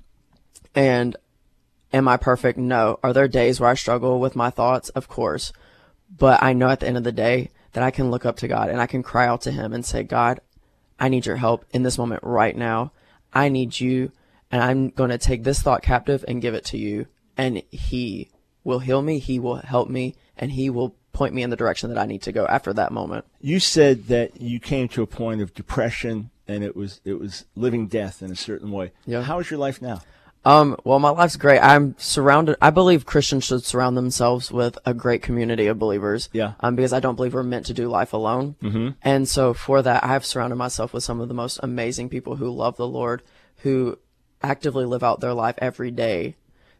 And am I perfect? No. Are there days where I struggle with my thoughts? Of course. But I know at the end of the day that I can look up to God and I can cry out to him and say, God, I need your help in this moment right now. I need you. And I'm going to take this thought captive and give it to you. And he will heal me. He will help me. And he will point me in the direction that I need to go after that moment. You said that you came to a point of depression, and it was living death in a certain way. Yeah. How is your life now? Well, my life's great. I'm surrounded. I believe Christians should surround themselves with a great community of believers. Yeah. Because I don't believe we're meant to do life alone. Mm-hmm. And so for that, I have surrounded myself with some of the most amazing people who love the Lord, who actively live out their life every day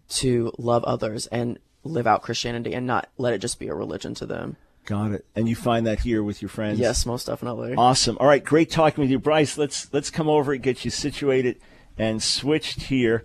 to love others and live out Christianity and not let it just be a religion to them. Got it. And you find that here with your friends? Yes, most definitely. Awesome. All right, great talking with you. Bryce, let's come over and get you situated and switched here.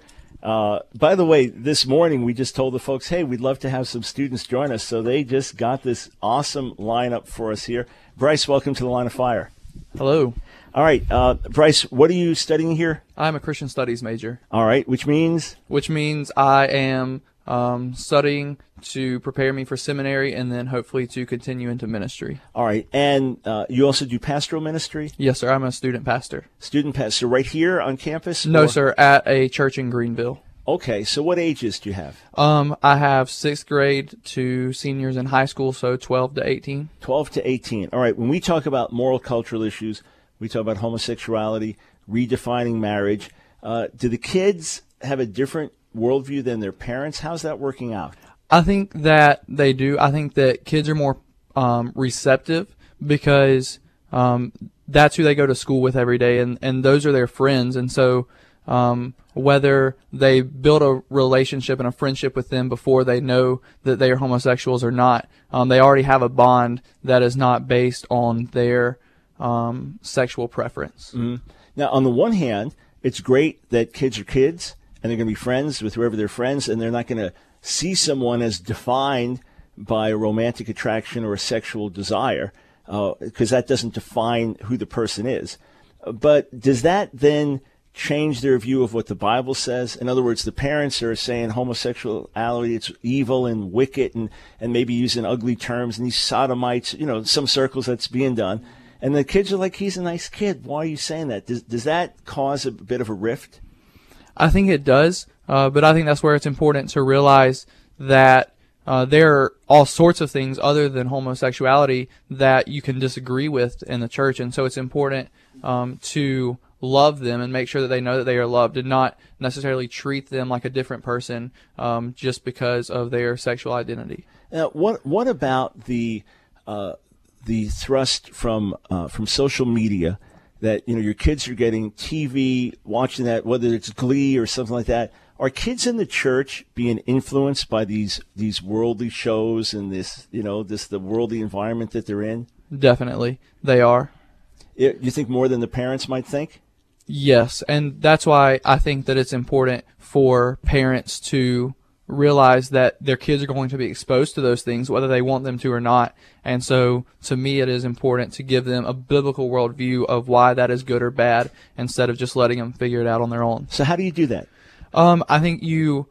By the way, this morning we just told the folks, hey, we'd love to have some students join us. So they just got this awesome lineup for us here. Bryce, welcome to the Line of Fire. Hello. All right, Bryce, what are you studying here? I'm a Christian Studies major. All right, which means? Which means I am studying to prepare me for seminary and then hopefully to continue into ministry. All right, and you also do pastoral ministry? Yes, sir. I'm a student pastor. Student pastor right here on campus? No, sir, at a church in Greenville. Okay, so what ages do you have? I have 6th grade to seniors in high school, so 12 to 18. 12 to 18. All right, when we talk about moral cultural issues, we talk about homosexuality, redefining marriage. Do the kids have a different worldview than their parents? How's that working out? I think that they do. I think that kids are more receptive because that's who they go to school with every day, and those are their friends. And so whether they build a relationship and a friendship with them before they know that they are homosexuals or not, they already have a bond that is not based on their sexual preference. Mm-hmm. Now, on the one hand, it's great that kids are kids and they're going to be friends with whoever they're friends, and they're not going to see someone as defined by a romantic attraction or a sexual desire, because that doesn't define who the person is. But does that then change their view of what the Bible says? In other words, the parents are saying homosexuality, it's evil and wicked, and maybe using ugly terms, and these sodomites, some circles that's being done. And the kids are like, he's a nice kid. Why are you saying that? Does that cause a bit of a rift? I think it does, but I think that's where it's important to realize that there are all sorts of things other than homosexuality that you can disagree with in the church, and so it's important to love them and make sure that they know that they are loved, and not necessarily treat them like a different person just because of their sexual identity. Now, what about the thrust from social media that your kids are getting TV, watching that, whether it's Glee or something like that? Are kids in the church being influenced by these worldly shows and the worldly environment that they're in? Definitely, they are. You think more than the parents might think? Yes, and that's why I think that it's important for parents to realize that their kids are going to be exposed to those things, whether they want them to or not. And so, to me, it is important to give them a biblical worldview of why that is good or bad, instead of just letting them figure it out on their own. So how do you do that? I think you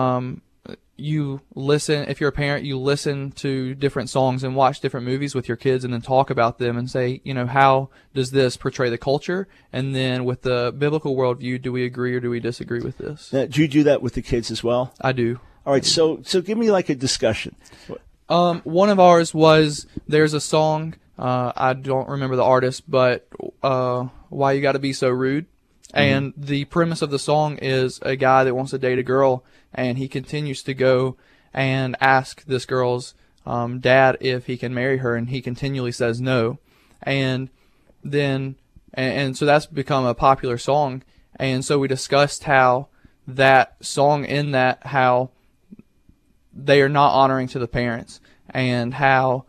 listen, if you're a parent, you listen to different songs and watch different movies with your kids, and then talk about them and say, how does this portray the culture? And then with the biblical worldview, do we agree or do we disagree with this? Now, do you do that with the kids as well? I do. All right, so give me like a discussion. One of ours was, there's a song, I don't remember the artist, but Why You Gotta Be So Rude? And the premise of the song is a guy that wants to date a girl, and he continues to go and ask this girl's dad if he can marry her, and he continually says no. And then, and so that's become a popular song. And so we discussed how that song how they are not honoring to the parents, and how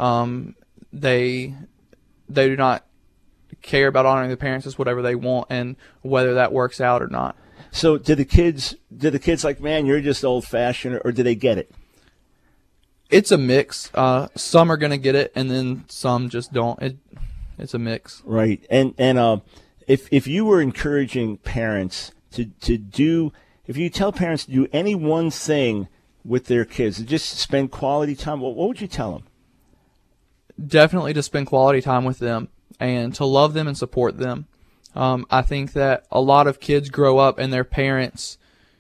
they do not care about honoring the parents as whatever they want, and whether that works out or not. So did the kids like, man, you're just old fashioned, or did they get it? It's a mix. Some are going to get it, and then some just don't. It's a mix. Right. And if you were encouraging parents to do, if you tell parents to do any one thing with their kids, to just spend quality time, what would you tell them? Definitely to spend quality time with them, and to love them and support them. I think that a lot of kids grow up and their parents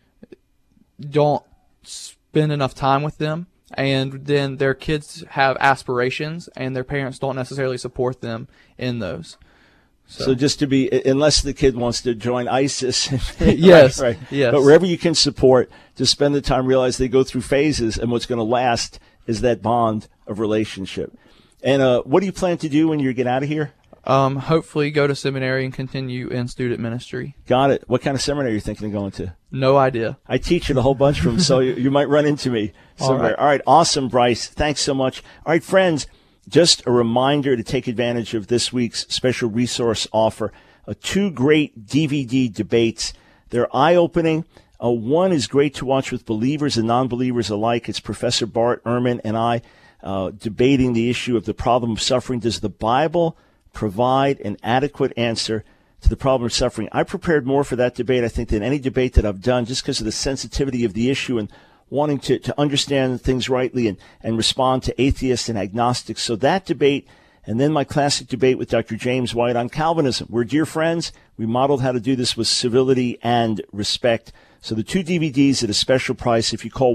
don't spend enough time with them, and then their kids have aspirations and their parents don't necessarily support them in those. So just to be, unless the kid wants to join ISIS. Yes. Right. Yes. But wherever you can support, to spend the time, realize they go through phases, and what's going to last is that bond of relationship. And what do you plan to do when you get out of here? Hopefully go to seminary and continue in student ministry. Got it. What kind of seminary are you thinking of going to? No idea. I teach at a whole bunch of them, so you might run into me somewhere. All right. Awesome, Bryce. Thanks so much. All right, friends, just a reminder to take advantage of this week's special resource offer. 2 great DVD debates. They're eye-opening. One is great to watch with believers and non-believers alike. It's Professor Bart Ehrman and I debating the issue of the problem of suffering. Does the Bible provide an adequate answer to the problem of suffering? I prepared more for that debate, I think, than any debate that I've done, just because of the sensitivity of the issue and wanting to understand things rightly and respond to atheists and agnostics. So that debate, and then my classic debate with Dr. James White on Calvinism. We're dear friends. We modeled how to do this with civility and respect. So the 2 DVDs at a special price. If you call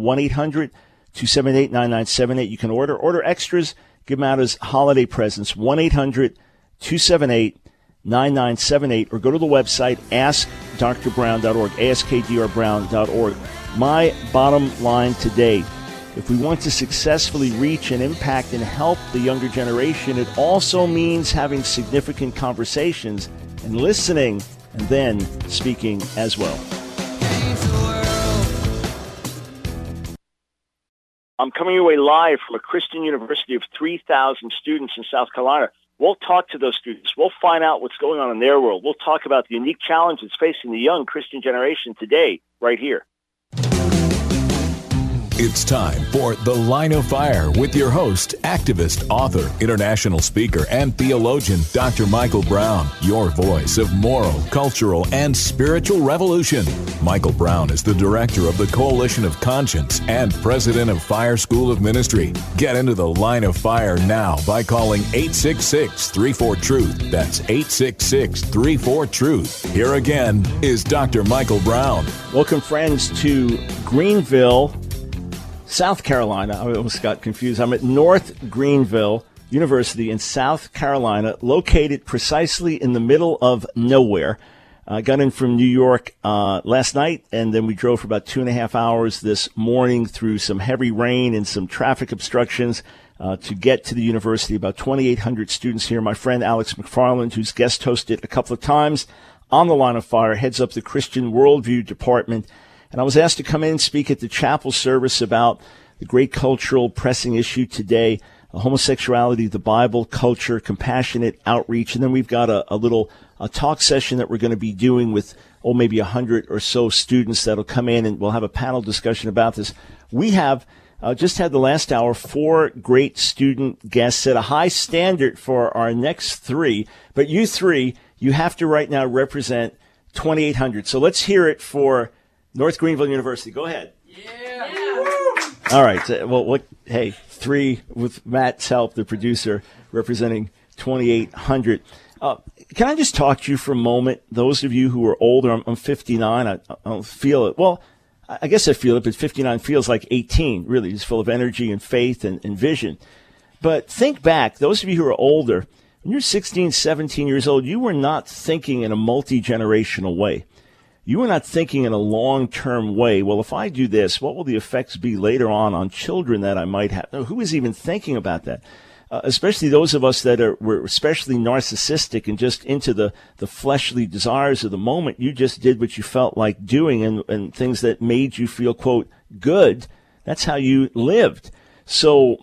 1-800-278-9978, you can order extras, give them out as holiday presents. 1-800-278-9978, or go to the website askdrbrown.org, askdrbrown.org. My bottom line today, if we want to successfully reach and impact and help the younger generation, it also means having significant conversations and listening, and then speaking as well. I'm coming your way live from a Christian university of 3,000 students in South Carolina. We'll talk to those students. We'll find out what's going on in their world. We'll talk about the unique challenges facing the young Christian generation today. right here. It's time for The Line of Fire with your host, activist, author, international speaker, and theologian, Dr. Michael Brown, your voice of moral, cultural, and spiritual revolution. Michael Brown is the director of the Coalition of Conscience and president of Fire School of Ministry. Get into The Line of Fire now by calling 866-34-TRUTH. That's 866-34-TRUTH. Here again is Dr. Michael Brown. Welcome, friends, to Greenville, South Carolina. I almost got confused. I'm at North Greenville University in South Carolina, located precisely in the middle of nowhere. I got in from New York last night, and then we drove for about 2.5 hours this morning through some heavy rain and some traffic obstructions to get to the university. About 2,800 students here. My friend Alex McFarland, who's guest hosted a couple of times on The Line of Fire, heads up the Christian Worldview Department. And I was asked to come in and speak at the chapel service about the great cultural pressing issue today, homosexuality, the Bible, culture, compassionate outreach. And then we've got a little talk session that we're going to be doing with, maybe 100 or so students that'll come in, and we'll have a panel discussion about this. We have just had the last hour 4 great student guests, set a high standard for our next 3. But you 3, you have to right now represent 2,800. So let's hear it for North Greenville University. Go ahead. Yeah. All right. Well, hey, 3 with Matt's help, the producer, representing 2,800. Can I just talk to you for a moment? Those of you who are older, I'm 59. I don't feel it. Well, I guess I feel it, but 59 feels like 18, really. It's full of energy and faith and vision. But think back, those of you who are older, when you're 16, 17 years old, you were not thinking in a multi-generational way. You were not thinking in a long-term way. Well, if I do this, what will the effects be later on children that I might have? No, who is even thinking about that? Especially those of us that were especially narcissistic and just into the fleshly desires of the moment. You just did what you felt like doing and things that made you feel, quote, good. That's how you lived. So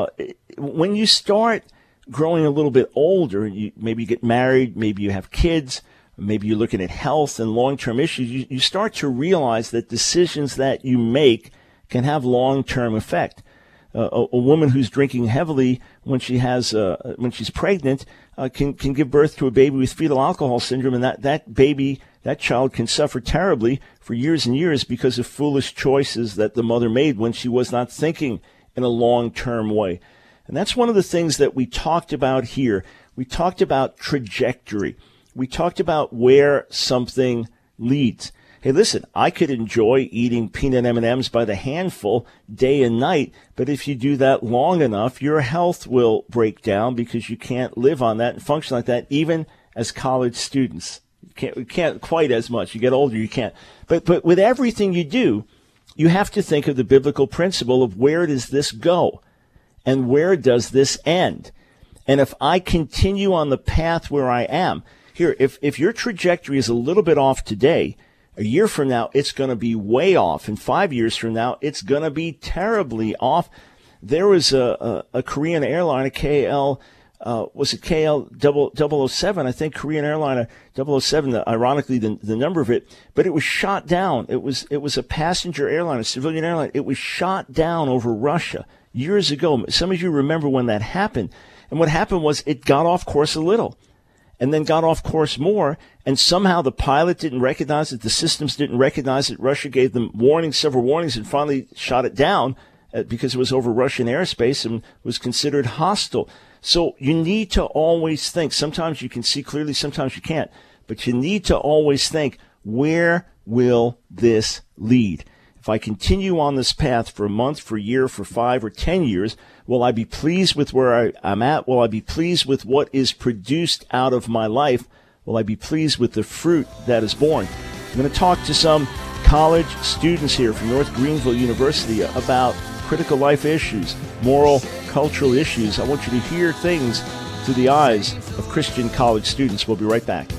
when you start growing a little bit older, maybe you get married, maybe you have kids, maybe you're looking at health and long-term issues, you start to realize that decisions that you make can have long-term effect. A woman who's drinking heavily when she's pregnant can give birth to a baby with fetal alcohol syndrome, and that child can suffer terribly for years and years because of foolish choices that the mother made when she was not thinking in a long-term way. And that's one of the things that we talked about here. We talked about trajectory. We talked about where something leads. Hey, listen, I could enjoy eating peanut M&Ms by the handful day and night, but if you do that long enough, your health will break down because you can't live on that and function like that, even as college students. You can't quite as much. You get older, you can't. But with everything you do, you have to think of the biblical principle of where does this go and where does this end? And if I continue on the path where I am, here, if your trajectory is a little bit off today, a year from now, it's going to be way off. And 5 years from now, it's going to be terribly off. There was a Korean airline, a KL, was it KL 007? I think Korean airline 007, ironically, the number of it, but it was shot down. It was a passenger airline, a civilian airline. It was shot down over Russia years ago. Some of you remember when that happened. And what happened was it got off course a little, and then got off course more, and somehow the pilot didn't recognize it, the systems didn't recognize it. Russia gave them several warnings, and finally shot it down because it was over Russian airspace and was considered hostile. So you need to always think. Sometimes you can see clearly, sometimes you can't. But you need to always think, where will this lead? If I continue on this path for a month, for a year, for 5 or 10 years, will I be pleased with where I'm at? Will I be pleased with what is produced out of my life? Will I be pleased with the fruit that is born? I'm going to talk to some college students here from North Greenville University about critical life issues, moral, cultural issues. I want you to hear things through the eyes of Christian college students. We'll be right back.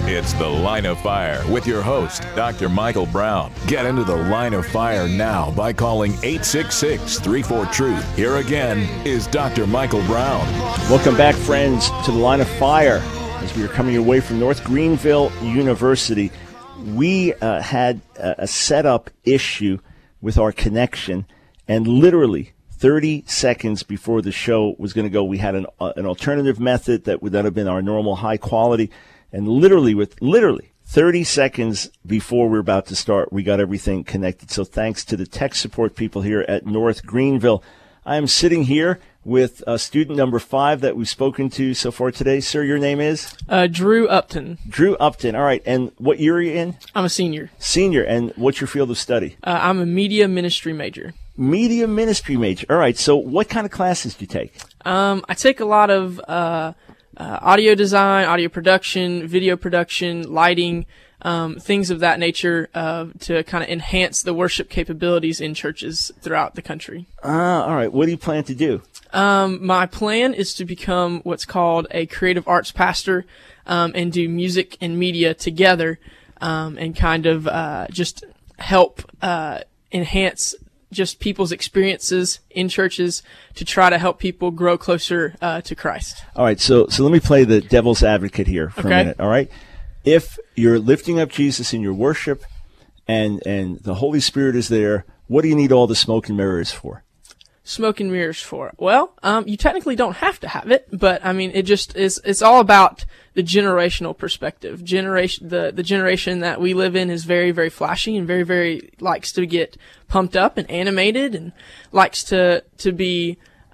It's The Line of Fire with your host, Dr. Michael Brown. Get into the Line of Fire now by calling 866-34-TRUTH. Here again is Dr. Michael Brown. Welcome back, friends, to The Line of Fire. As we are coming away from North Greenville University, we had a setup issue with our connection, and literally 30 seconds before the show was going to go, we had an alternative method that would not have been our normal high quality. And literally 30 seconds before we're about to start, we got everything connected. So thanks to the tech support people here at North Greenville. I am sitting here with student number 5 that we've spoken to so far today. Sir, your name is? Drew Upton. Drew Upton. All right. And what year are you in? I'm a senior. Senior. And what's your field of study? I'm a media ministry major. Media ministry major. All right. So what kind of classes do you take? I take a lot of audio design, audio production, video production, lighting, things of that nature to kind of enhance the worship capabilities in churches throughout the country. All right. What do you plan to do? My plan is to become what's called a creative arts pastor and do music and media together and kind of just help enhance just people's experiences in churches to try to help people grow closer to Christ. All right, so let me play the devil's advocate here for a minute, all right? If you're lifting up Jesus in your worship and the Holy Spirit is there, what do you need all the smoke and mirrors for? Smoke and mirrors for? Well, you technically don't have to have it, but I mean, it just is, it's all about the generational perspective. The generation that we live in is very, very flashy and very, very likes to get pumped up and animated and likes to be,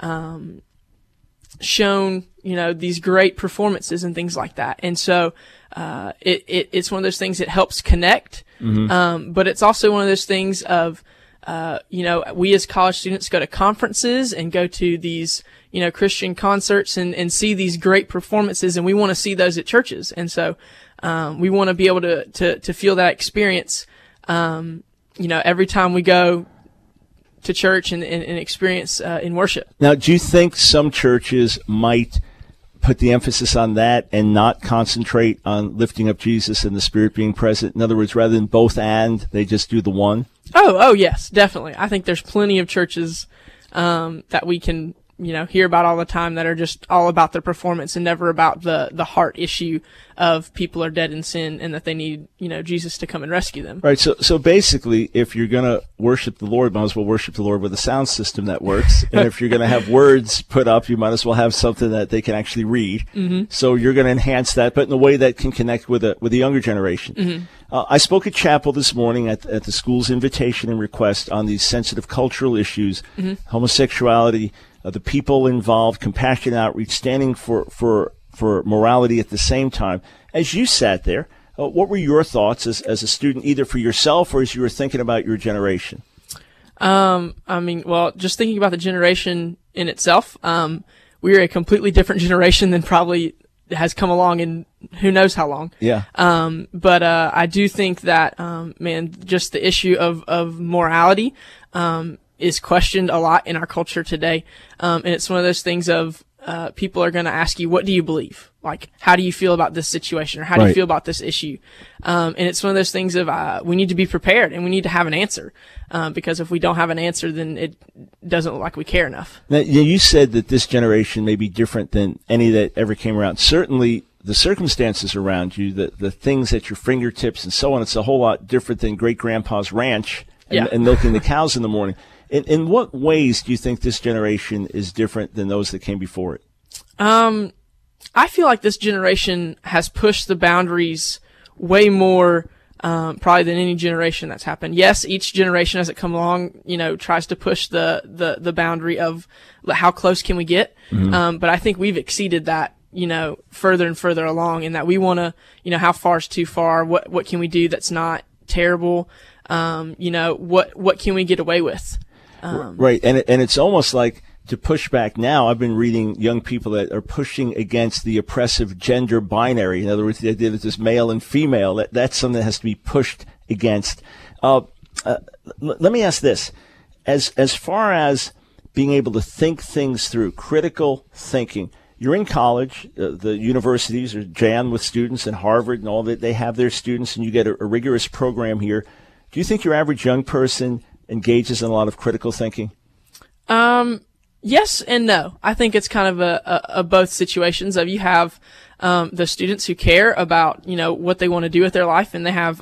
shown, these great performances and things like that. And so, it's one of those things that helps connect. Mm-hmm. But it's also one of those things of, we as college students go to conferences and go to these, Christian concerts and see these great performances, and we want to see those at churches. And so, we want to be able to feel that experience, every time we go to church and experience, in worship. Now, do you think some churches might put the emphasis on that and not concentrate on lifting up Jesus and the Spirit being present? In other words, rather than both and, they just do the one? Oh, yes, definitely. I think there's plenty of churches that we can, hear about all the time that are just all about the performance and never about the heart issue of people are dead in sin and that they need, Jesus to come and rescue them. Right. So basically, if you're going to worship the Lord, might as well worship the Lord with a sound system that works. And if you're going to have words put up, you might as well have something that they can actually read. Mm-hmm. So you're going to enhance that, but in a way that can connect with a younger generation. Mm-hmm. I spoke at chapel this morning at the school's invitation and request on these sensitive cultural issues, mm-hmm. homosexuality, the people involved, compassion outreach, standing for morality at the same time. As you sat there, what were your thoughts as a student, either for yourself or as you were thinking about your generation? Just thinking about the generation in itself, we're a completely different generation than probably has come along in who knows how long. Yeah. But I do think that, just the issue of morality, is questioned a lot in our culture today. And it's one of those things of, people are going to ask you, what do you believe? Like, how do you feel about this situation? Or how do you feel about this issue? And it's one of those things of, we need to be prepared and we need to have an answer. Because if we don't have an answer, then it doesn't look like we care enough. Now, you said that this generation may be different than any that ever came around. Certainly, the circumstances around you, the things at your fingertips and so on, it's a whole lot different than great-grandpa's ranch and milking the cows in the morning. In what ways do you think this generation is different than those that came before it? I feel like this generation has pushed the boundaries way more, probably than any generation that's happened. Yes, each generation as it come along, tries to push the boundary of how close can we get. Mm-hmm. But I think we've exceeded that, further and further along, in that we want to, how far is too far? What can we do that's not terrible? What can we get away with? Right. And it's almost like, to push back now, I've been reading young people that are pushing against the oppressive gender binary. In other words, the idea that there's male and female, that's something that has to be pushed against. Let me ask this. As far as being able to think things through, critical thinking, you're in college, the universities are jammed with students, and Harvard and all that, they have their students, and you get a rigorous program here. Do you think your average young person engages in a lot of critical thinking? Yes and no. I think it's kind of a both situations of you have the students who care about, what they want to do with their life, and they have,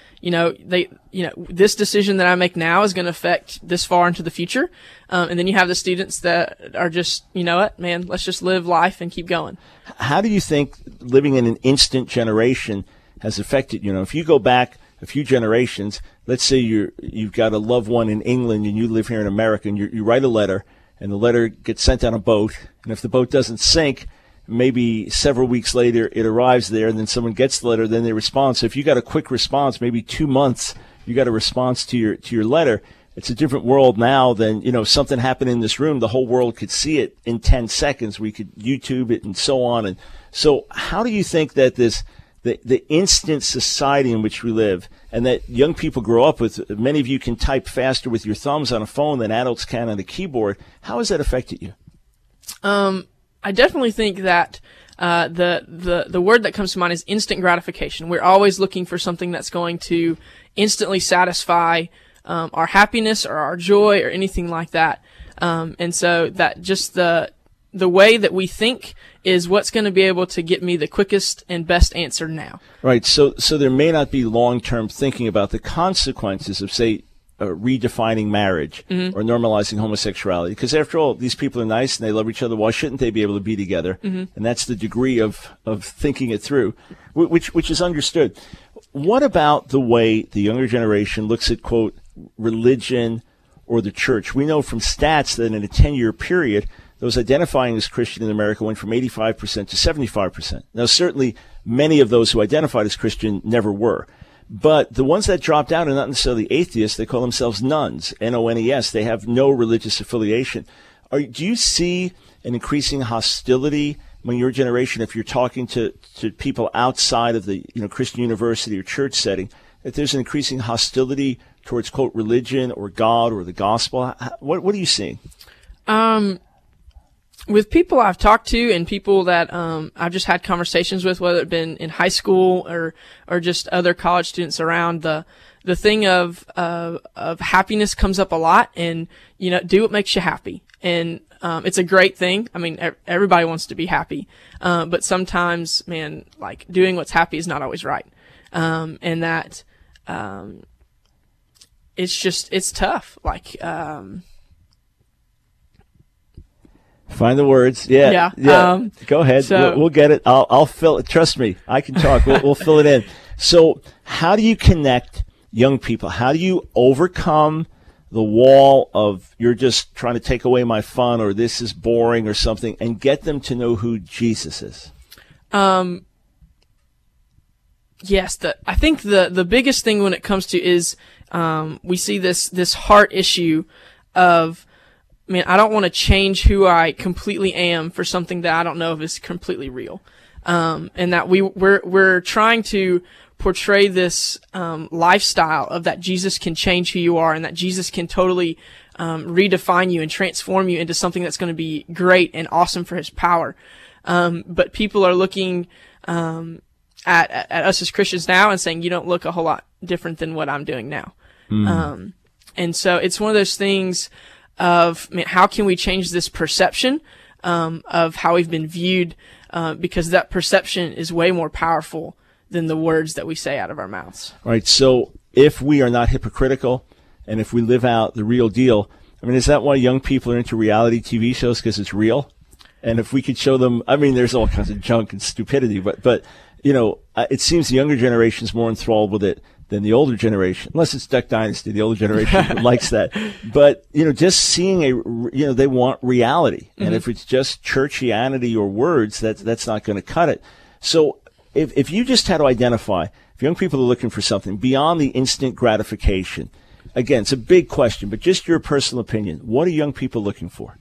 this decision that I make now is going to affect this far into the future. And then you have the students that are just, you know what, man, let's just live life and keep going. How do you think living in an instant generation has affected, if you go back a few generations, let's say you've got a loved one in England and you live here in America, and you write a letter, and the letter gets sent on a boat, and if the boat doesn't sink, maybe several weeks later it arrives there, and then someone gets the letter, then they respond. So if you got a quick response, maybe 2 months, you got a response to your letter. It's a different world now than, something happened in this room, the whole world could see it in 10 seconds. We could YouTube it and so on. And so how do you think that the instant society in which we live, and that young people grow up with, many of you can type faster with your thumbs on a phone than adults can on a keyboard, how has that affected you? I definitely think that the word that comes to mind is instant gratification. We're always looking for something that's going to instantly satisfy our happiness or our joy or anything like that. And so that just the way that we think is what's going to be able to get me the quickest and best answer now. Right. So there may not be long-term thinking about the consequences of, say, redefining marriage or normalizing homosexuality. Because after all, these people are nice and they love each other. Why shouldn't they be able to be together? And that's the degree of thinking it through, which is understood. What about the way the younger generation looks at, quote, religion or the church? We know from stats that in a 10-year period, those identifying as Christian in America went from 85% to 75%. Now, certainly many of those who identified as Christian never were. But the ones that dropped out are not necessarily atheists. They call themselves nones, N-O-N-E-S. They have no religious affiliation. Do you see an increasing hostility among your generation, if you're talking to people outside of the Christian university or church setting, that there's an increasing hostility towards, quote, religion or God or the gospel? What are you seeing? With people I've talked to and people that I've just had conversations with, whether it's been in high school or just other college students around, the thing of happiness comes up a lot, and do what makes you happy. And it's a great thing. I mean, everybody wants to be happy, but sometimes, man, like doing what's happy is not always right, and that it's tough. Like. Find the words. Yeah. Go ahead. So, we'll get it. I'll fill it. Trust me, I can talk. We'll fill it in. So how do you connect young people? How do you overcome the wall of you're just trying to take away my fun, or this is boring or something, and get them to know who Jesus is? Yes. I think the biggest thing when it comes to is we see this heart issue of, man, I don't want to change who I completely am for something that I don't know if is completely real. And that we're trying to portray this lifestyle of that Jesus can change who you are, and that Jesus can totally redefine you and transform you into something that's going to be great and awesome for his power. But people are looking at us as Christians now and saying, you don't look a whole lot different than what I'm doing now. And so it's one of those things of, man, how can we change this perception of how we've been viewed, because that perception is way more powerful than the words that we say out of our mouths. Right. So if we are not hypocritical, and if we live out the real deal, I mean, is that why young people are into reality TV shows? Because it's real? And if we could show them, I mean, there's all kinds of junk and stupidity, but it seems the younger generation is more enthralled with it than the older generation, unless it's Duck Dynasty. The older generation likes that. But, just seeing they want reality. And if it's just churchianity or words, that's not going to cut it. So if you just had to identify, if young people are looking for something beyond the instant gratification, again, it's a big question, but just your personal opinion, what are young people looking for?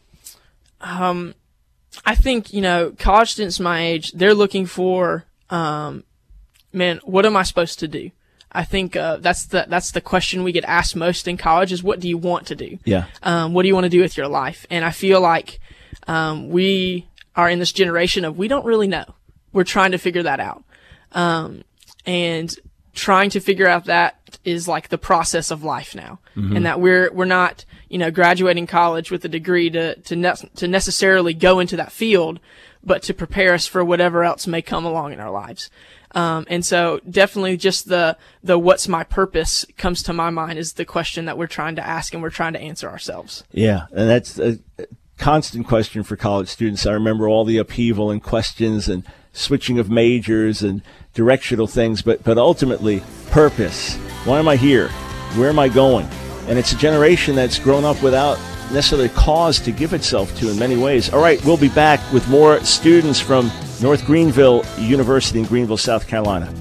I think, college students my age, they're looking for, man, what am I supposed to do? I think that's the question we get asked most in college is, what do you want to do? Yeah. What do you want to do with your life? And I feel like we are in this generation of we don't really know. We're trying to figure that out. And trying to figure out that is like the process of life now. And that we're not, graduating college with a degree to necessarily go into that field, but to prepare us for whatever else may come along in our lives. And so definitely just the what's my purpose comes to my mind is the question that we're trying to ask and we're trying to answer ourselves. Yeah, and that's a constant question for college students. I remember all the upheaval and questions and switching of majors and directional things, but ultimately purpose. Why am I here? Where am I going? And it's a generation that's grown up without necessarily a cause to give itself to in many ways. All right, we'll be back with more students from North Greenville University in Greenville, South Carolina.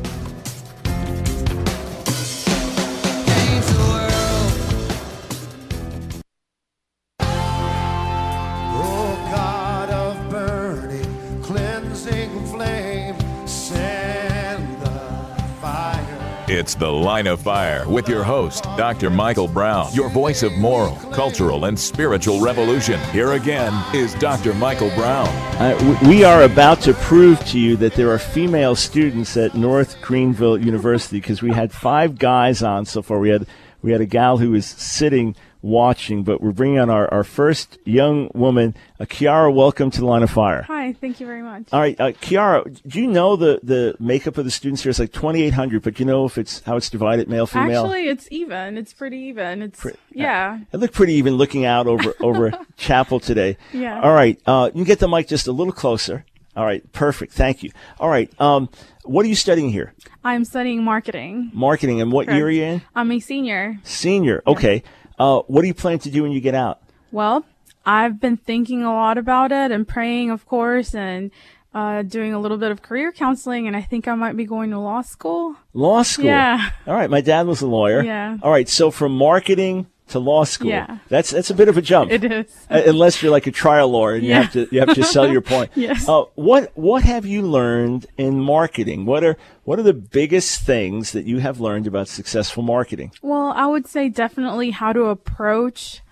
It's The Line of Fire with your host, Dr. Michael Brown, your voice of moral, cultural, and spiritual revolution. Here again is Dr. Michael Brown. We are about to prove to you that there are female students at North Greenville University because we had 5 guys on so far. We had a gal who was sitting watching, but we're bringing on our first young woman. Kiara, welcome to The Line of Fire. Hi, thank you very much. All right, Kiara, do you know the makeup of the students here? It's like 2,800, but you know how it's divided, male, female? Actually, it's even. It's pretty even. Yeah. It looked pretty even looking out over chapel today. Yeah. All right, you can get the mic just a little closer. All right, perfect. Thank you. All right, what are you studying here? I'm studying marketing. Marketing, and what year are you in? I'm a senior. Senior, okay. What do you plan to do when you get out? Well, I've been thinking a lot about it and praying, of course, and doing a little bit of career counseling, and I think I might be going to law school. Law school? Yeah. All right, my dad was a lawyer. Yeah. All right, so from marketing to law school. Yeah. That's a bit of a jump. It is. Unless you're like a trial lawyer and Yeah. you have to sell your point. Yes. What have you learned in marketing? What are the biggest things that you have learned about successful marketing? Well, I would say definitely how to approach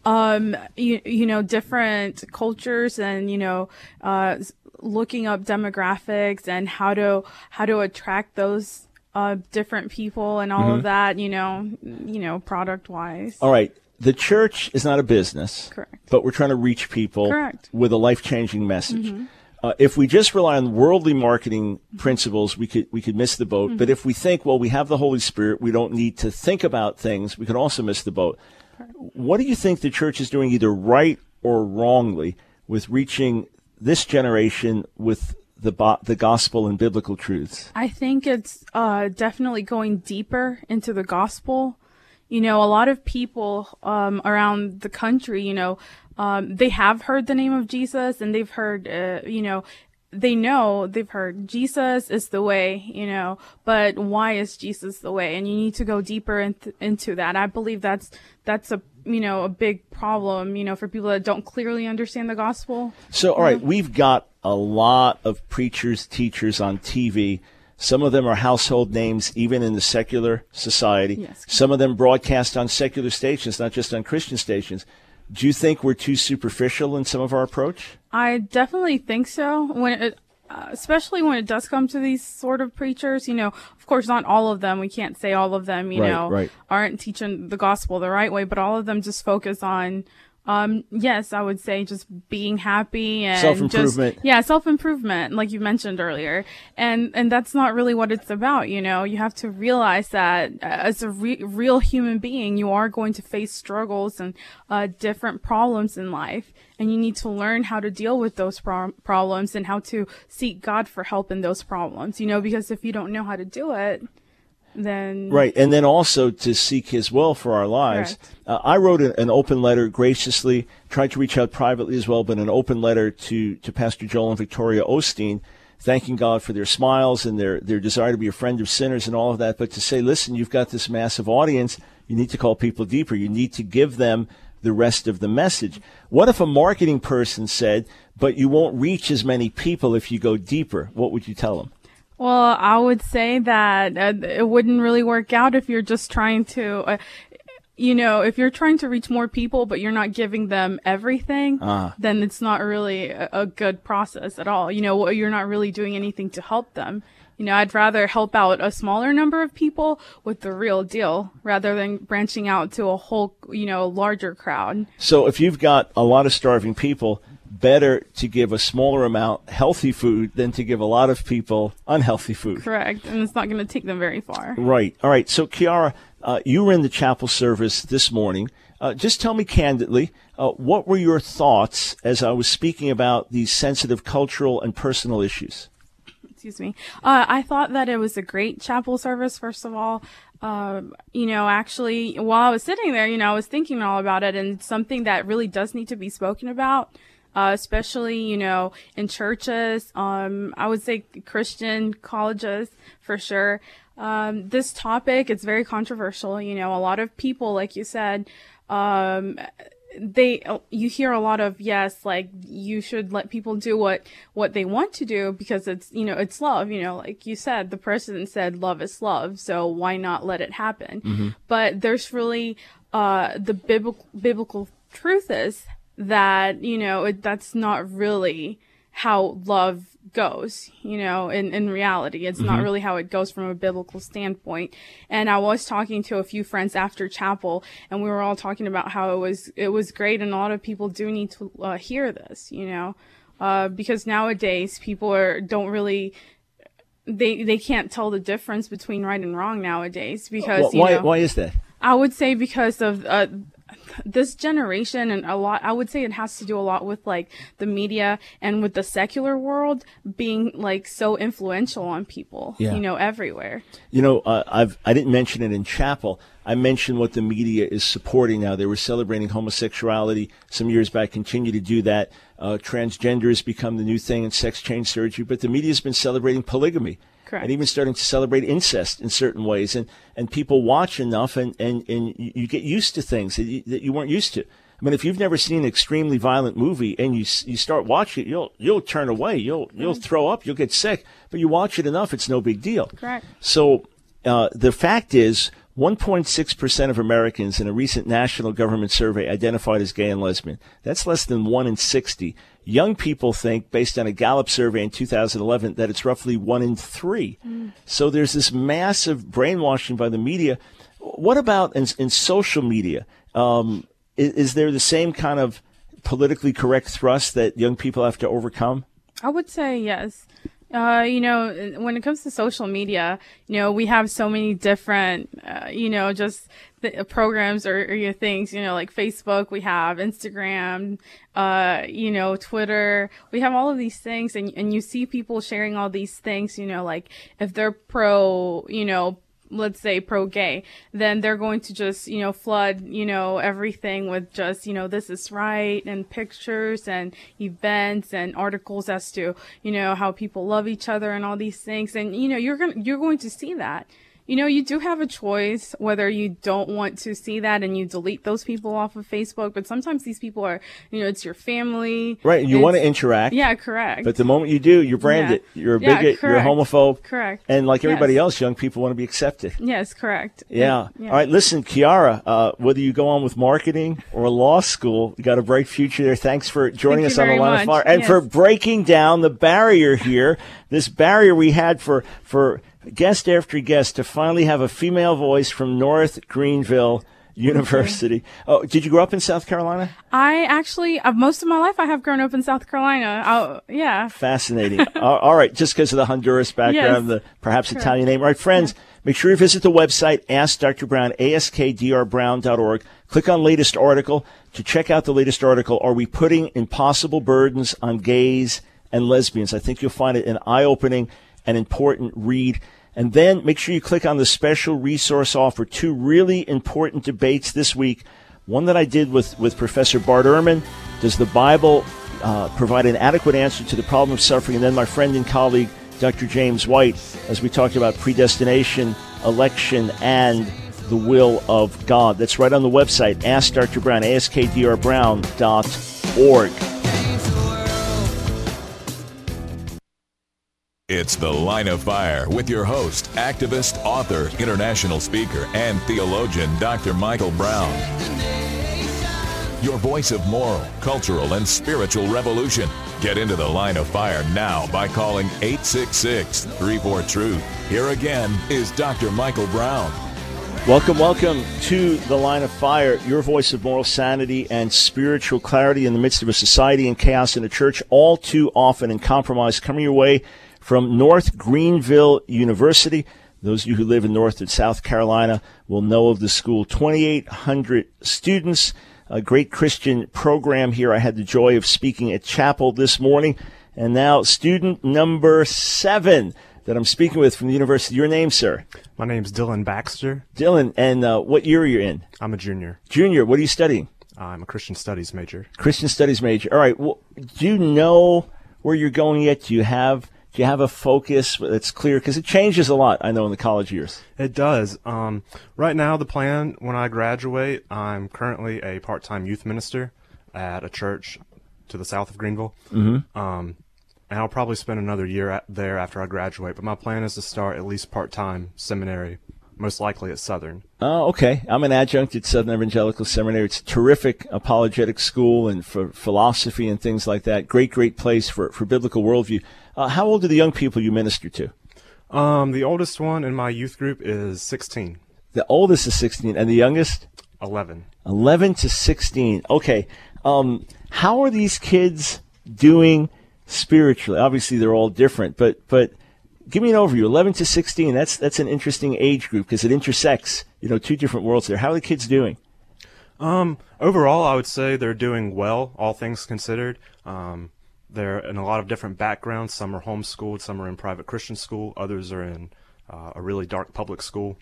different cultures and looking up demographics and how to attract those different people and all of that, product wise. All right. The church is not a business. Correct. But we're trying to reach people Correct. with a life-changing message. If we just rely on worldly marketing principles, we could miss the boat. But if we think, well, we have the Holy Spirit, we don't need to think about things, we could also miss the boat. Correct. What do you think the church is doing either right or wrongly with reaching this generation with the gospel and biblical truths? I think it's definitely going deeper into the gospel. A lot of people around the country, they have heard the name of Jesus and they've heard, they've heard Jesus is the way, but why is Jesus the way? And you need to go deeper into that. I believe that's a big problem, for people that don't clearly understand the gospel. So, all right, we've got a lot of preachers, teachers on TV. Some of them are household names, even in the secular society. Yes. Some of them broadcast on secular stations, not just on Christian stations. Do you think we're too superficial in some of our approach? I definitely think so. Especially when it does come to these sort of preachers, of course, not all of them. We can't say all of them, Right. aren't teaching the gospel the right way, but all of them just focus on, yes, I would say just being happy and self-improvement. Self-improvement, like you mentioned earlier. And that's not really what it's about. You have to realize that as a real human being, you are going to face struggles and, different problems in life. And you need to learn how to deal with those problems and how to seek God for help in those problems, because if you don't know how to do it, then... Right, and then also to seek His will for our lives. I wrote an open letter graciously, tried to reach out privately as well, but an open letter to Pastor Joel and Victoria Osteen, thanking God for their smiles and their desire to be a friend of sinners and all of that, but to say, listen, you've got this massive audience, you need to call people deeper, you need to give them the rest of the message. What if a marketing person said, but you won't reach as many people if you go deeper? What would you tell them? Well, I would say that it wouldn't really work out if you're just trying to, if you're trying to reach more people, but you're not giving them everything, then it's not really a good process at all. You're not really doing anything to help them. I'd rather help out a smaller number of people with the real deal rather than branching out to a whole, larger crowd. So if you've got a lot of starving people, better to give a smaller amount healthy food than to give a lot of people unhealthy food. Correct. And it's not going to take them very far. Right. All right. So, Kiara, you were in the chapel service this morning. Just tell me candidly, what were your thoughts as I was speaking about these sensitive cultural and personal issues? Excuse me. I thought that it was a great chapel service, first of all. Actually, while I was sitting there, I was thinking all about it, and it's something that really does need to be spoken about, especially, in churches. I would say Christian colleges for sure. This topic, it's very controversial. A lot of people, like you said, you hear a lot of, yes, like you should let people do what they want to do because it's, it's love, like you said, the president said love is love. So why not let it happen? Mm-hmm. But there's really, the biblical truth is that, that's not really how love goes, in reality. It's not really how it goes from a biblical standpoint. And I was talking to a few friends after chapel, and we were all talking about how it was great, and a lot of people do need to hear this, because nowadays people don't really, they can't tell the difference between right and wrong nowadays because, why is that? I would say because of this generation, and I would say it has to do a lot with like the media and with the secular world being like so influential on people, everywhere. I didn't mention it in chapel. I mentioned what the media is supporting now. They were celebrating homosexuality some years back, continue to do that. Transgender has become the new thing in sex change surgery, but the media has been celebrating polygamy. Correct. And even starting to celebrate incest in certain ways. And people watch enough and you get used to things that you weren't used to. I mean, if you've never seen an extremely violent movie and you start watching it, you'll turn away. You'll throw up. You'll get sick. But you watch it enough, it's no big deal. Correct. So the fact is 1.6% of Americans in a recent national government survey identified as gay and lesbian. That's less than 1 in 60. Young people think, based on a Gallup survey in 2011, that it's roughly 1 in 3. So there's this massive brainwashing by the media. What about in social media? Is there the same kind of politically correct thrust that young people have to overcome? I would say yes. When it comes to social media, we have so many different, just programs or things, like Facebook, we have Instagram, Twitter, we have all of these things and you see people sharing all these things, like if they're pro, let's say pro-gay, then they're going to just, flood, everything with just, this is right, and pictures and events and articles as to, how people love each other and all these things. And, you're going to see that. You do have a choice whether you don't want to see that and you delete those people off of Facebook. But sometimes these people are, it's your family. Right. And you want to interact. Yeah, correct. But the moment you do, you're branded. Yeah. You're a bigot. Correct. You're a homophobe. Correct. And like everybody else, young people want to be accepted. Yes, correct. Yeah. All right. Listen, Kiara, whether you go on with marketing or law school, you got a bright future there. Thanks for joining us on the Line of Fire and for breaking down the barrier here. This barrier we had for guest after guest to finally have a female voice from North Greenville University. Oh, did you grow up in South Carolina? I actually, most of my life, I have grown up in South Carolina. Yeah. Fascinating. All right. Just because of the Honduras background, the perhaps Italian name. All right, friends, make sure you visit the website, Ask Dr. Brown, askdrbrown.org. Click on latest article to check out the latest article. Are we putting impossible burdens on gays and lesbians? I think you'll find it an eye-opening and important read. And then make sure you click on the special resource offer. 2 really important debates this week. One that I did with Professor Bart Ehrman. Does the Bible provide an adequate answer to the problem of suffering? And then my friend and colleague, Dr. James White, as we talked about predestination, election, and the will of God. That's right on the website, Ask Dr. Brown, askdrbrown.org. It's The Line of Fire with your host, activist, author, international speaker, and theologian, Dr. Michael Brown. Your voice of moral, cultural, and spiritual revolution. Get into The Line of Fire now by calling 866-34-TRUTH. Here again is Dr. Michael Brown. Welcome to The Line of Fire, your voice of moral sanity and spiritual clarity in the midst of a society in chaos and a church all too often in compromise. Coming your way from North Greenville University. Those of you who live in North and South Carolina will know of the school. 2,800 students, a great Christian program here. I had the joy of speaking at chapel this morning. And now student number 7 that I'm speaking with from the university. Your name, sir? My name's Dylan Baxter. Dylan, and what year are you in? I'm a junior. Junior, what are you studying? I'm a Christian Studies major. Christian Studies major. All right, well, do you know where you're going yet? Do you have a focus that's clear? Because it changes a lot, I know, in the college years. It does. Right now, the plan when I graduate, I'm currently a part-time youth minister at a church to the south of Greenville. Mm-hmm. And I'll probably spend another year there after I graduate. But my plan is to start at least part-time seminary, most likely at Southern. Oh, okay. I'm an adjunct at Southern Evangelical Seminary. It's a terrific apologetic school and for philosophy and things like that. Great place for biblical worldview. How old are the young people you minister to? The oldest one in my youth group is 16. The oldest is 16, and the youngest? 11. 11 to 16. Okay. How are these kids doing spiritually? Obviously, they're all different, but give me an overview. 11 to 16, that's an interesting age group because it intersects, two different worlds there. How are the kids doing? Overall, I would say they're doing well, all things considered. They're in a lot of different backgrounds. Some are homeschooled, some are in private Christian school, others are in a really dark public school.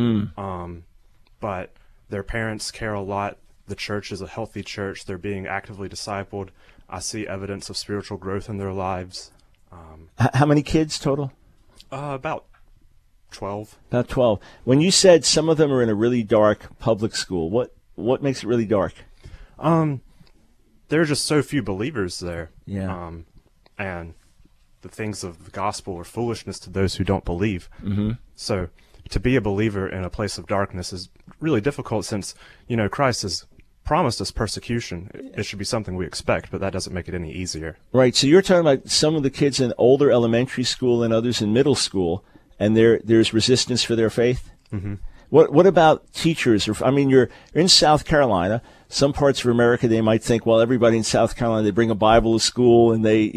But their parents care a lot. The church is a healthy church. They're being actively discipled. I see evidence of spiritual growth in their lives. How many kids total? About 12. About 12. When you said some of them are in a really dark public school, what makes it really dark? There are just so few believers there. Yeah. And the things of the gospel are foolishness to those who don't believe. Mm-hmm. So to be a believer in a place of darkness is really difficult since, Christ has promised us persecution. It should be something we expect, but that doesn't make it any easier. Right. So you're talking about some of the kids in older elementary school and others in middle school, and there's resistance for their faith? Mm-hmm. What about teachers? You're in South Carolina. Some parts of America, they might think, well, everybody in South Carolina, they bring a Bible to school and they're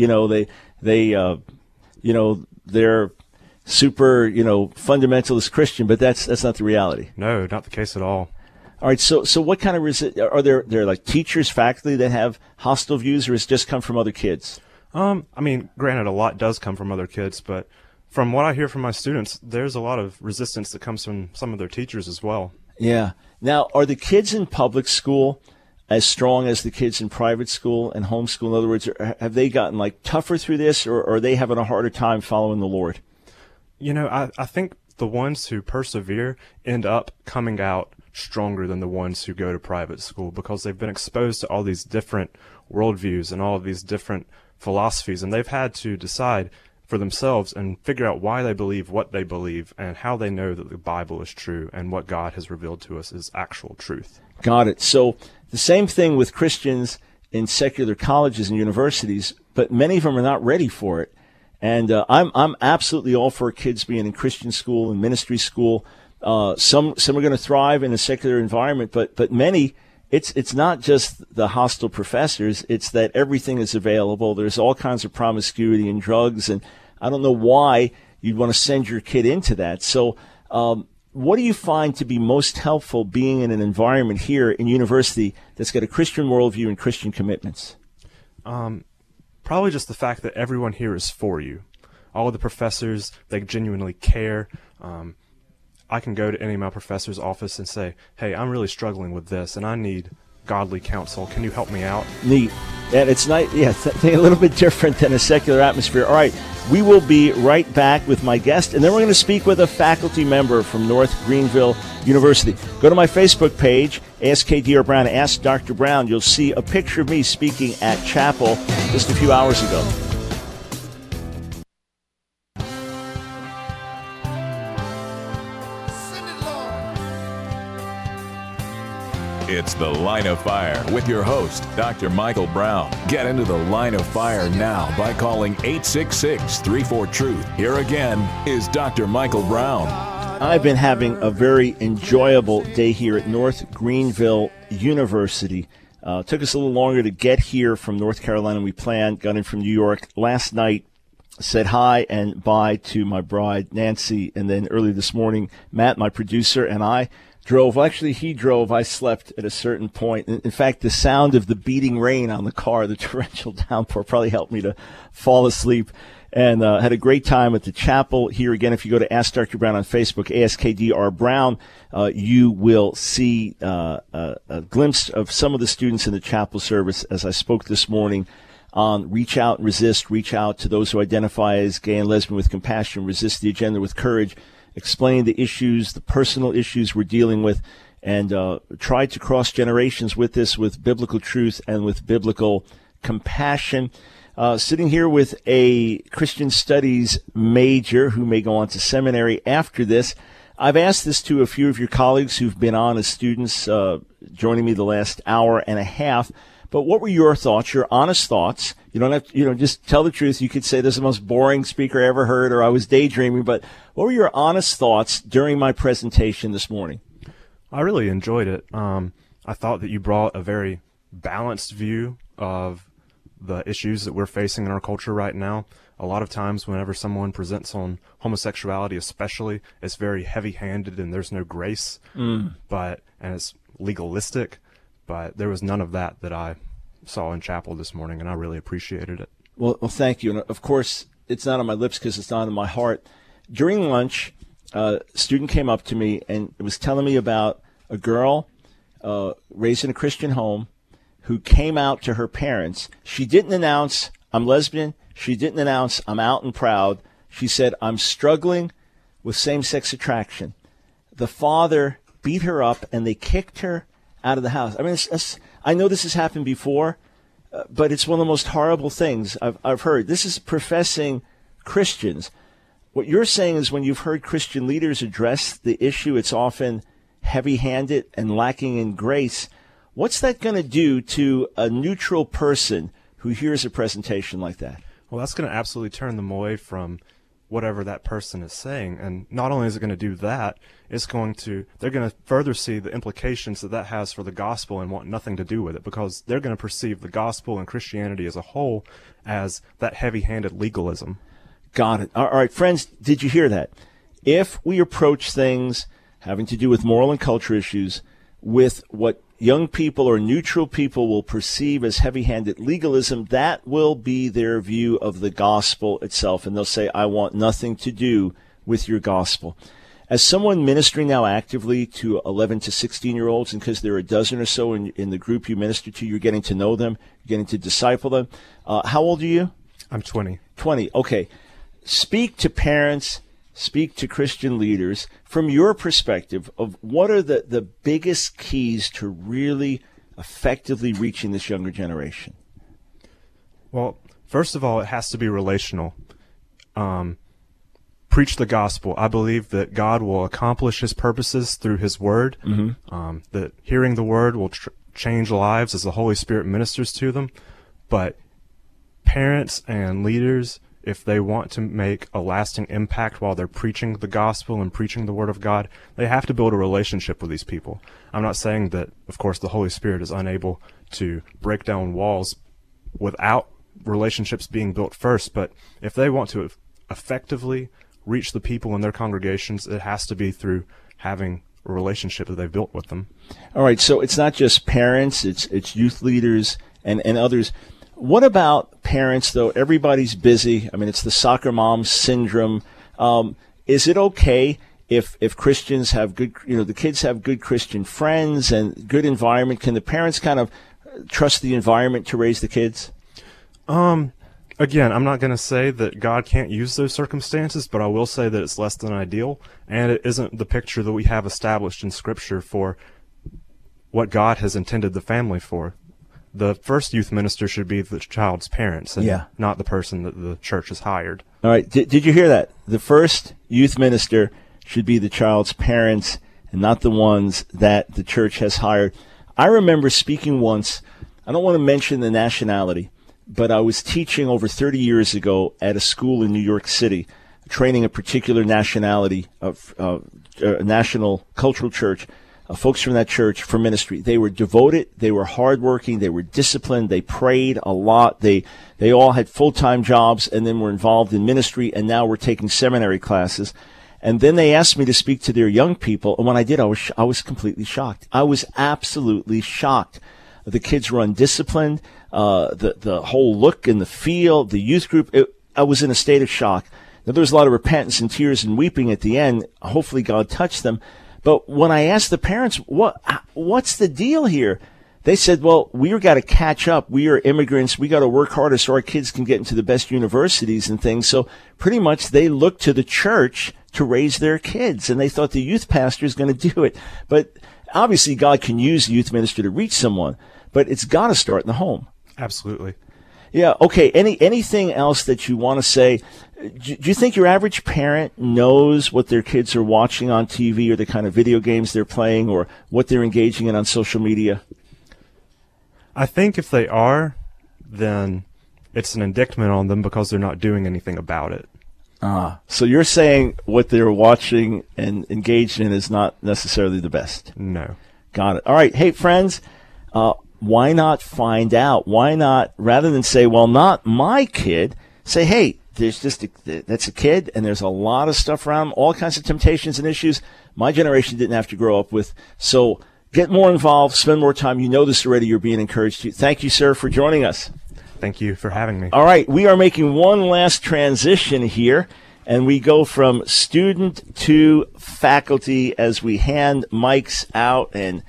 super, fundamentalist Christian, but that's not the reality. No, not the case at all. All right, so what kind of are there like teachers, faculty that have hostile views, or has it just come from other kids? Granted, a lot does come from other kids, but from what I hear from my students, there's a lot of resistance that comes from some of their teachers as well. Yeah. Now, are the kids in public school as strong as the kids in private school and homeschool? In other words, have they gotten tougher through this, or are they having a harder time following the Lord? I think the ones who persevere end up coming out stronger than the ones who go to private school because they've been exposed to all these different worldviews and all of these different philosophies, and they've had to decide for themselves and figure out why they believe what they believe and how they know that the Bible is true and what God has revealed to us is actual truth. Got it. So the same thing with Christians in secular colleges and universities, but many of them are not ready for it. And I'm absolutely all for kids being in Christian school and ministry school. Some are going to thrive in a secular environment, but many, it's not just the hostile professors. It's that everything is available. There's all kinds of promiscuity and drugs, and I don't know why you'd want to send your kid into that. So what do you find to be most helpful being in an environment here in university that's got a Christian worldview and Christian commitments? Probably just the fact that everyone here is for you. All of the professors, they genuinely care. I can go to any of my professor's office and say, hey, I'm really struggling with this, and I need godly counsel. Can you help me out? Neat. And it's nice, a little bit different than a secular atmosphere. All right, we will be right back with my guest, and then we're going to speak with a faculty member from North Greenville University. Go to my Facebook page, AskKDR Brown, Ask Dr. Brown. You'll see a picture of me speaking at chapel just a few hours ago. It's The Line of Fire with your host, Dr. Michael Brown. Get into The Line of Fire now by calling 866-34-TRUTH. Here again is Dr. Michael Brown. I've been having a very enjoyable day here at North Greenville University. Took us a little longer to get here from North Carolina than we planned. Got in from New York last night. Said hi and bye to my bride, Nancy. And then early this morning, Matt, my producer, and I drove. Well, actually, he drove. I slept at a certain point. In fact, the sound of the beating rain on the car, the torrential downpour, probably helped me to fall asleep. And had a great time at the chapel. Here again, if you go to Ask Dr. Brown on Facebook, AskDr Brown, you will see a glimpse of some of the students in the chapel service as I spoke this morning on Reach Out and Resist, reach out to those who identify as gay and lesbian with compassion, resist the agenda with courage, explain the issues, the personal issues we're dealing with, and try to cross generations with this, with biblical truth and with biblical compassion. Sitting here with a Christian studies major who may go on to seminary after this. I've asked this to a few of your colleagues who've been on as students joining me the last hour and a half. But what were your thoughts, your honest thoughts? You don't have to, just tell the truth. You could say this is the most boring speaker I ever heard, or I was daydreaming. But what were your honest thoughts during my presentation this morning? I really enjoyed it. I thought that you brought a very balanced view of the issues that we're facing in our culture right now. A lot of times whenever someone presents on homosexuality especially, it's very heavy-handed and there's no grace, and it's legalistic, but there was none of that I saw in chapel this morning, and I really appreciated it. Well, thank you. And of course, it's not on my lips because it's not in my heart. During lunch, a student came up to me and was telling me about a girl raised in a Christian home who came out to her parents. She didn't announce, I'm lesbian. She didn't announce, I'm out and proud. She said, I'm struggling with same-sex attraction. The father beat her up, and they kicked her out of the house. I mean, I know this has happened before, but it's one of the most horrible things I've heard. This is professing Christians. What you're saying is when you've heard Christian leaders address the issue, it's often heavy-handed and lacking in grace. What's that going to do to a neutral person who hears a presentation like that? Well, that's going to absolutely turn them away from whatever that person is saying. And not only is it going to do that, they're going to further see the implications that has for the gospel and want nothing to do with it, because they're going to perceive the gospel and Christianity as a whole as that heavy-handed legalism. Got it. All right, friends, did you hear that? If we approach things having to do with moral and culture issues with what young people or neutral people will perceive as heavy-handed legalism, that will be their view of the gospel itself. And they'll say, I want nothing to do with your gospel. As someone ministering now actively to 11 to 16-year-olds, and because there are a dozen or so in the group you minister to, you're getting to know them, you're getting to disciple them. How old are you? I'm 20. 20, okay. Speak to parents, speak to Christian leaders from your perspective of what are the biggest keys to really effectively reaching this younger generation. Well, first of all, it has to be relational. Preach the gospel. I believe that God will accomplish his purposes through his word, that hearing the word will change lives as the Holy Spirit ministers to them. But parents and leaders, if they want to make a lasting impact while they're preaching the gospel and preaching the word of God, they have to build a relationship with these people. I'm not saying that, of course, the Holy Spirit is unable to break down walls without relationships being built first, but if they want to effectively reach the people in their congregations, it has to be through having a relationship that they've built with them. All right, so it's not just parents, it's youth leaders and others. What about parents, though? Everybody's busy. I mean, it's the soccer mom syndrome. Is it okay if Christians have good, the kids have good Christian friends and good environment? Can the parents kind of trust the environment to raise the kids? Again, I'm not going to say that God can't use those circumstances, but I will say that it's less than ideal, and it isn't the picture that we have established in Scripture for what God has intended the family for. The first youth minister should be the child's parents and not the person that the church has hired. All right. Did you hear that? The first youth minister should be the child's parents and not the ones that the church has hired. I remember speaking once, I don't want to mention the nationality, but I was teaching over 30 years ago at a school in New York City, training a particular nationality of a national cultural church, folks from that church for ministry. They were devoted, they were hardworking, they were disciplined, they prayed a lot, they all had full-time jobs and then were involved in ministry, and now were taking seminary classes. And then they asked me to speak to their young people, and when I did, I was completely shocked. I was absolutely shocked. The kids were undisciplined, the whole look and the feel, the youth group, I was in a state of shock. Now, there was a lot of repentance and tears and weeping at the end. Hopefully God touched them. But when I asked the parents, what's the deal here? They said, well, we've got to catch up. We are immigrants. We got to work harder so our kids can get into the best universities and things. So pretty much they looked to the church to raise their kids, and they thought the youth pastor is going to do it. But obviously God can use a youth minister to reach someone, but it's got to start in the home. Absolutely. Yeah. Okay. Anything else that you want to say? Do you think your average parent knows what their kids are watching on TV, or the kind of video games they're playing, or what they're engaging in on social media? I think if they are, then it's an indictment on them because they're not doing anything about it. So you're saying what they're watching and engaged in is not necessarily the best? No. Got it. All right. Hey, friends, why not find out? Why not, rather than say, well, not my kid, say, hey, there's that's a kid, and there's a lot of stuff around, all kinds of temptations and issues my generation didn't have to grow up with. So get more involved, spend more time. You know this already. You're being encouraged to. Thank you, sir, for joining us. Thank you for having me. All right, we are making one last transition here, and we go from student to faculty as we hand mics out. And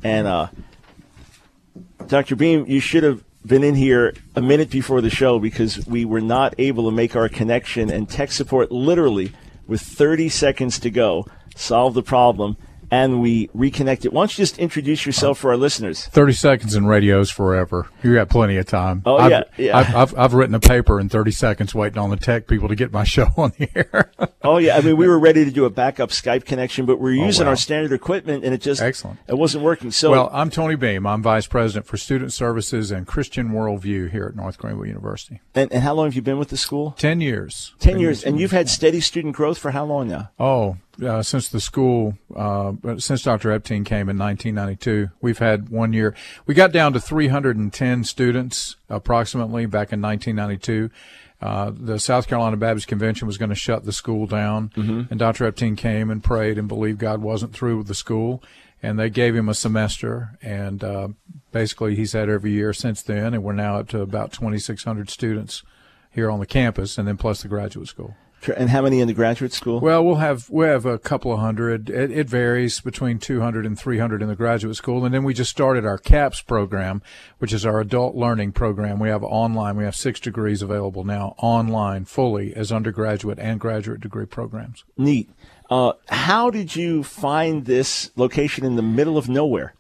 Dr. Beam, you should have been in here a minute before the show because we were not able to make our connection, and tech support literally with 30 seconds to go solved the problem, and we reconnected. Why don't you just introduce yourself for our listeners? 30 seconds in radio is forever. You got plenty of time. Oh, yeah. I've written a paper in 30 seconds waiting on the tech people to get my show on the air. Oh, yeah. I mean, we were ready to do a backup Skype connection, but we're using our standard equipment, and it just it wasn't working. So, well, I'm Tony Beam. I'm Vice President for Student Services and Christian Worldview here at North Greenville University. And how long have you been with the school? 10 years. 10 years. And you've had steady student growth for how long now? Oh, since the school, since Dr. Epting came in 1992, we've had 1 year. We got down to 310 students approximately back in 1992. The South Carolina Baptist Convention was going to shut the school down, and Dr. Epting came and prayed and believed God wasn't through with the school, and they gave him a semester, and basically he's had every year since then, and we're now up to about 2,600 students here on the campus, and then plus the graduate school. And how many in the graduate school? Well, we'll have a couple of hundred. It varies between 200 and 300 in the graduate school. And then we just started our CAPS program, which is our adult learning program. We have online. We have 6 degrees available now online fully as undergraduate and graduate degree programs. Neat. How did you find this location in the middle of nowhere?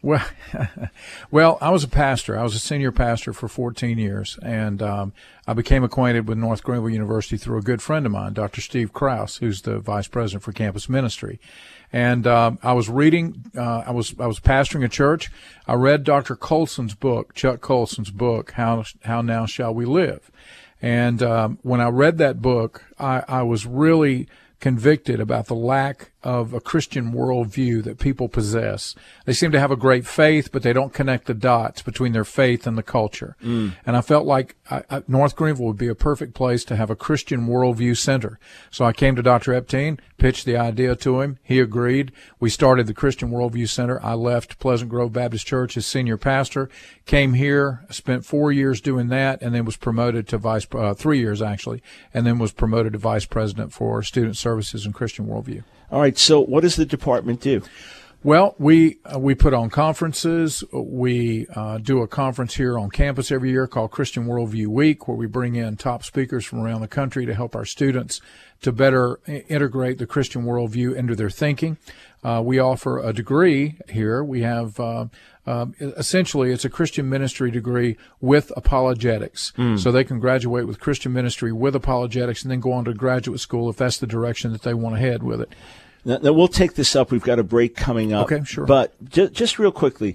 Well, I was a pastor. I was a senior pastor for 14 years, and I became acquainted with North Greenville University through a good friend of mine, Dr. Steve Krause, who's the vice president for campus ministry. And I was reading. I was pastoring a church. I read Dr. Colson's book, Chuck Colson's book, How Now Shall We Live? And when I read that book, I was really convicted about the lack of a Christian worldview that people possess. They seem to have a great faith, but they don't connect the dots between their faith and the culture. And I felt like North Greenville would be a perfect place to have a Christian worldview center. So I came to Dr. Epting, pitched the idea to him. He agreed. We started the Christian Worldview Center. I left Pleasant Grove Baptist Church as senior pastor, came here, spent 4 years doing that, and then was promoted to 3 years actually, and then was promoted to vice president for student services and Christian worldview. All right. So what does the department do? Well, we put on conferences. We do a conference here on campus every year called Christian Worldview Week, where we bring in top speakers from around the country to help our students to better integrate the Christian worldview into their thinking. We offer a degree here. We have essentially it's a Christian ministry degree with apologetics. So they can graduate with Christian ministry with apologetics and then go on to graduate school if that's the direction that they want to head with it. Now we'll take this up. We've got a break coming up. Okay, sure. But just real quickly,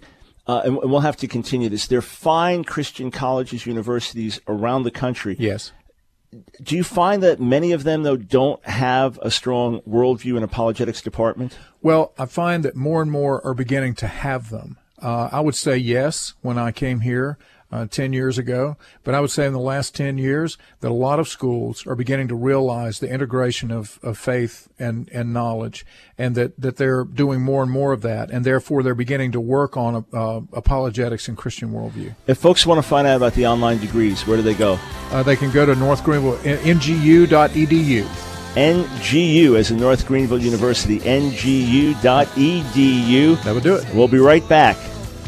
and we'll have to continue this. There are fine Christian colleges, universities around the country. Yes. Do you find that many of them, though, don't have a strong worldview and apologetics department? Well, I find that more and more are beginning to have them. I would say yes when I came here 10 years ago, but I would say in the last 10 years that a lot of schools are beginning to realize the integration of faith and knowledge, and that they're doing more and more of that, and therefore they're beginning to work on apologetics and Christian worldview. If folks want to find out about the online degrees, where do they go? They can go to North Greenville, NGU.edu. NGU as in North Greenville University, NGU.edu. That would do it. We'll be right back.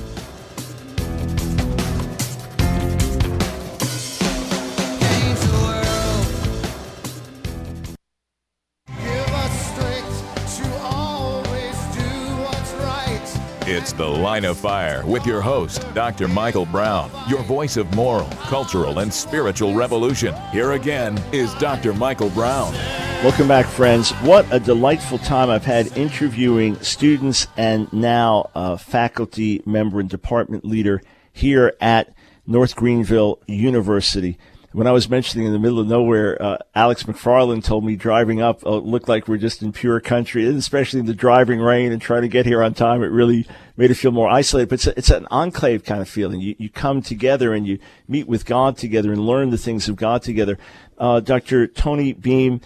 It's The Line of Fire with your host, Dr. Michael Brown, your voice of moral, cultural, and spiritual revolution. Here again is Dr. Michael Brown. Welcome back, friends. What a delightful time I've had interviewing students and now faculty member and department leader here at North Greenville University. When I was mentioning in the middle of nowhere, Alex McFarland told me driving up looked like we're just in pure country, and especially in the driving rain and trying to get here on time. It really made it feel more isolated. But it's an enclave kind of feeling. You come together and you meet with God together and learn the things of God together. Dr. Tony Beam,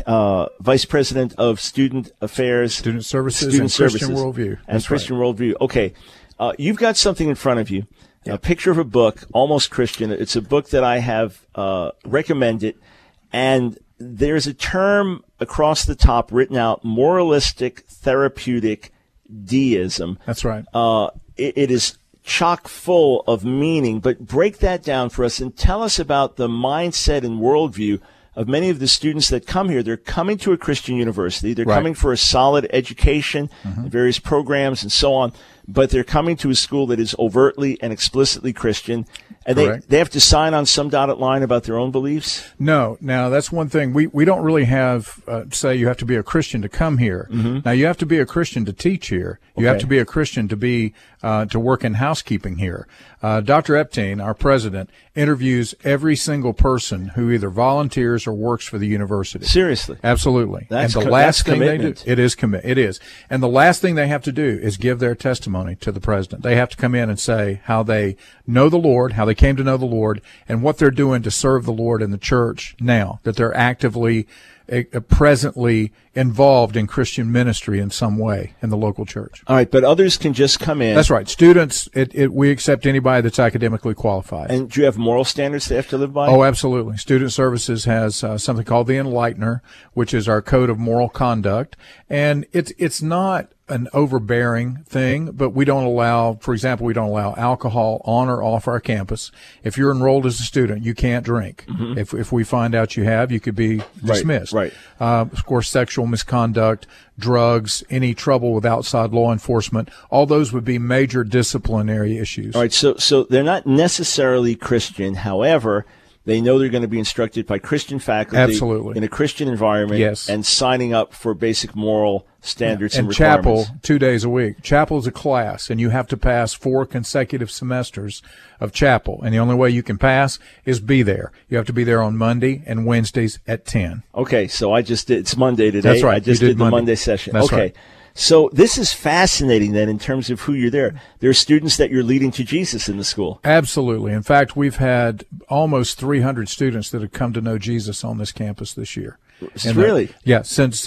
Vice President of Student Affairs, Student Services, and Christian Worldview. And Christian Worldview. Okay. You've got something in front of you. A picture of a book, Almost Christian. It's a book that I have recommended, and there's a term across the top written out: moralistic therapeutic deism. That's right. It is chock full of meaning, but break that down for us and tell us about the mindset and worldview of many of the students that come here. They're coming to a Christian university. They're coming for a solid education, various programs, and so on. But they're coming to a school that is overtly and explicitly Christian, and they have to sign on some dotted line about their own beliefs? No. Now, that's one thing. We don't really have, say, you have to be a Christian to come here. Now, you have to be a Christian to teach here. You have to be a Christian to be to work in housekeeping here. Dr. Epting, our president, interviews every single person who either volunteers or works for the university. Seriously? Absolutely. That's and the last thing commitment. They do, it is. And the last thing they have to do is give their testimony to the president. They have to come in and say how they know the Lord, how they came to know the Lord, and what they're doing to serve the Lord in the church now, that they're actively, presently involved in Christian ministry in some way in the local church. All right, but others can just come in. That's right. Students, we accept anybody that's academically qualified. And do you have moral standards they have to live by? Oh, absolutely. Student Services has something called the Enlightener, which is our code of moral conduct. And it's not an overbearing thing, but we don't allow, for example, alcohol on or off our campus. If you're enrolled as a student, you can't drink. If we find out you have, you could be dismissed. Right. Of course, sexual misconduct, drugs, any trouble with outside law enforcement, all those would be major disciplinary issues. All right, so they're not necessarily Christian. However, they know they're going to be instructed by Christian faculty Absolutely. in a Christian environment, Yes. and signing up for basic moral standards and requirements. Chapel, 2 days a week. Chapel is a class, and you have to pass 4 consecutive semesters of chapel. And the only way you can pass is be there. You have to be there on Monday and Wednesdays at 10. Okay, so it's Monday today. That's right. I just did the Monday session. That's okay. right. So this is fascinating then in terms of who you're there. There are students that you're leading to Jesus in the school. Absolutely. In fact, we've had almost 300 students that have come to know Jesus on this campus this year. Really? Since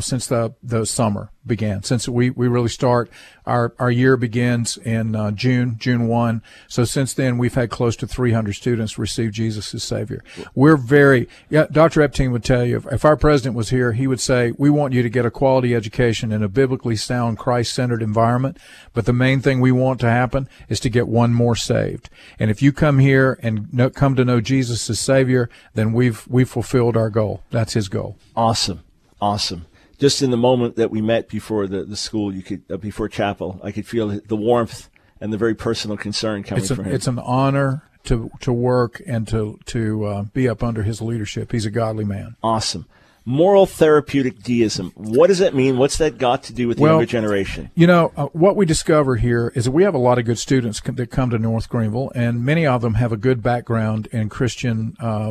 the summer began. Since we really start, our year begins in June 1. So since then, we've had close to 300 students receive Jesus as Savior. Dr. Epting would tell you, if our president was here, he would say, we want you to get a quality education in a biblically sound, Christ-centered environment. But the main thing we want to happen is to get one more saved. And if you come here and come to know Jesus as Savior, then we've fulfilled our goal. That's his goal. Awesome. Just in the moment that we met before the school, before chapel, I could feel the warmth and the very personal concern coming from him. It's an honor to work and to be up under his leadership. He's a godly man. Awesome. Moral therapeutic deism. What does that mean? What's that got to do with the younger generation? You know, what we discover here is that we have a lot of good students that come to North Greenville, and many of them have a good background in Christian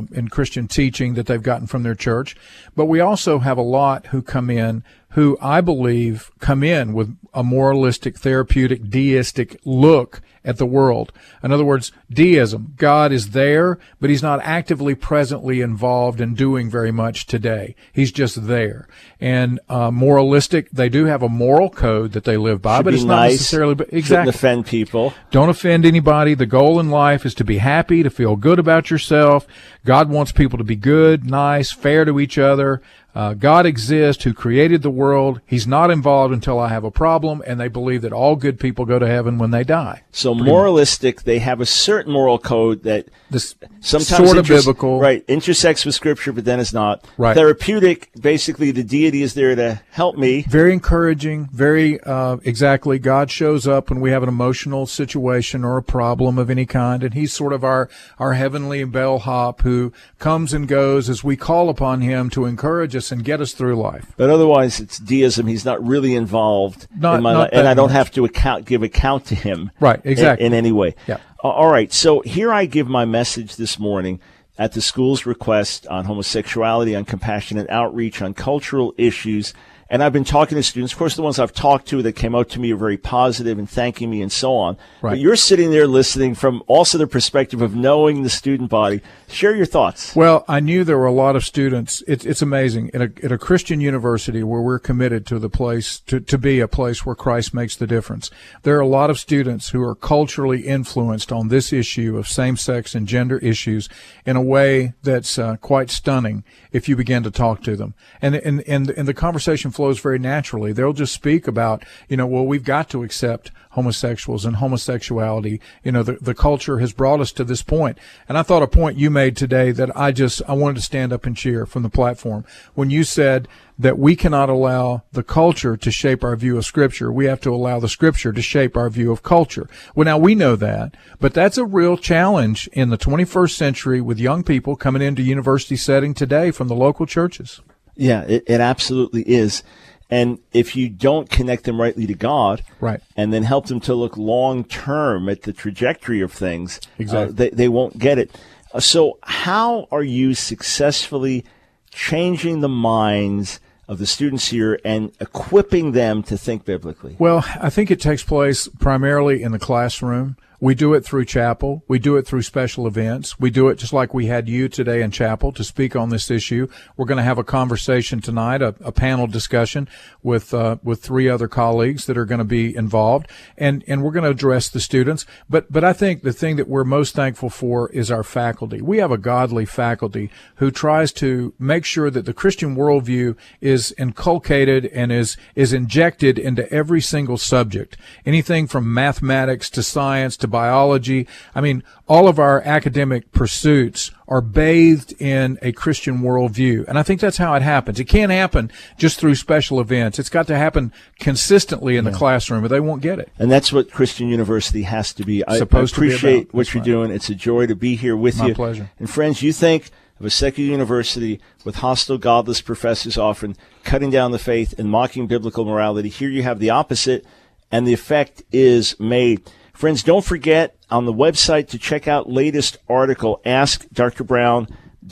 teaching that they've gotten from their church. But we also have a lot who come in who I believe come in with a moralistic, therapeutic, deistic look at the world. In other words, deism. God is there, but he's not actively presently involved in doing very much today. He's just there. And moralistic, they do have a moral code that they live by, but it's not necessarily exactly. Shouldn't offend people. Don't offend anybody. The goal in life is to be happy, to feel good about yourself. God wants people to be good, nice, fair to each other. God exists, who created the world. He's not involved until I have a problem, and they believe that all good people go to heaven when they die. So moralistic, they have a certain moral code that sometimes sort of biblical, right, intersects with Scripture, but then is not. Right. Therapeutic, basically the deity is there to help me. Very encouraging, very exactly. God shows up when we have an emotional situation or a problem of any kind, and he's sort of our heavenly bellhop who comes and goes as we call upon him to encourage us and get us through life. But otherwise, it's deism. He's not really involved in my life, and I don't have to give account to him. Right, exactly. In any way. Yeah. All right, so here I give my message this morning at the school's request on homosexuality, on compassionate outreach, on cultural issues. And I've been talking to students. Of course, the ones I've talked to that came out to me are very positive and thanking me and so on. Right. But you're sitting there listening from also the perspective of knowing the student body. Share your thoughts. Well, I knew there were a lot of students. It's amazing. At a Christian university where we're committed to the place, to be a place where Christ makes the difference, there are a lot of students who are culturally influenced on this issue of same-sex and gender issues in a way that's quite stunning if you begin to talk to them. And the conversation flows very naturally. They'll just speak about, well, we've got to accept homosexuals and homosexuality. The culture has brought us to this point. And I thought a point you made today that I wanted to stand up and cheer from the platform when you said that we cannot allow the culture to shape our view of Scripture. We have to allow the Scripture to shape our view of culture. Well, now we know that, but that's a real challenge in the 21st century with young people coming into university setting today from the local churches. Yeah, it absolutely is. And if you don't connect them rightly to God, right, and then help them to look long-term at the trajectory of things, exactly, they won't get it. So how are you successfully changing the minds of the students here and equipping them to think biblically? Well, I think it takes place primarily in the classroom. We do it through chapel. We do it through special events. We do it just like we had you today in chapel to speak on this issue. We're going to have a conversation tonight, a panel discussion with 3 other colleagues that are going to be involved, and we're going to address the students. But I think the thing that we're most thankful for is our faculty. We have a godly faculty who tries to make sure that the Christian worldview is inculcated and is injected into every single subject. Anything from mathematics to science to biology. I mean, all of our academic pursuits are bathed in a Christian worldview. And I think that's how it happens. It can't happen just through special events. It's got to happen consistently in the classroom, or they won't get it. And that's what Christian University has to be. I appreciate what you're doing. It's a joy to be here with you. My pleasure. And friends, you think of a secular university with hostile, godless professors often cutting down the faith and mocking biblical morality. Here you have the opposite, and the effect is made. Friends, don't forget on the website to check out latest article, askdrbrown.org,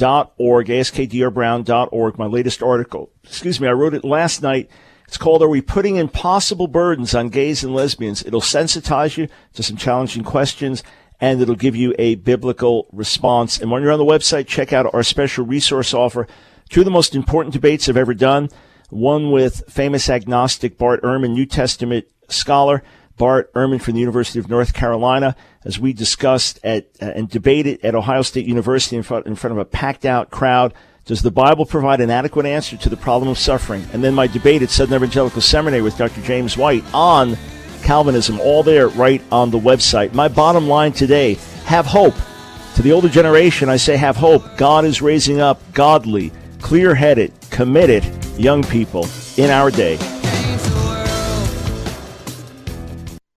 askdrbrown.org, my latest article. I wrote it last night. It's called, Are We Putting Impossible Burdens on Gays and Lesbians? It'll sensitize you to some challenging questions, and it'll give you a biblical response. And when you're on the website, check out our special resource offer. 2 of the most important debates I've ever done, one with famous agnostic Bart Ehrman, New Testament scholar, Bart Ehrman from the University of North Carolina, as we discussed and debated at Ohio State University in front of a packed-out crowd. Does the Bible provide an adequate answer to the problem of suffering? And then my debate at Southern Evangelical Seminary with Dr. James White on Calvinism, all there right on the website. My bottom line today, have hope. To the older generation, I say have hope. God is raising up godly, clear-headed, committed young people in our day.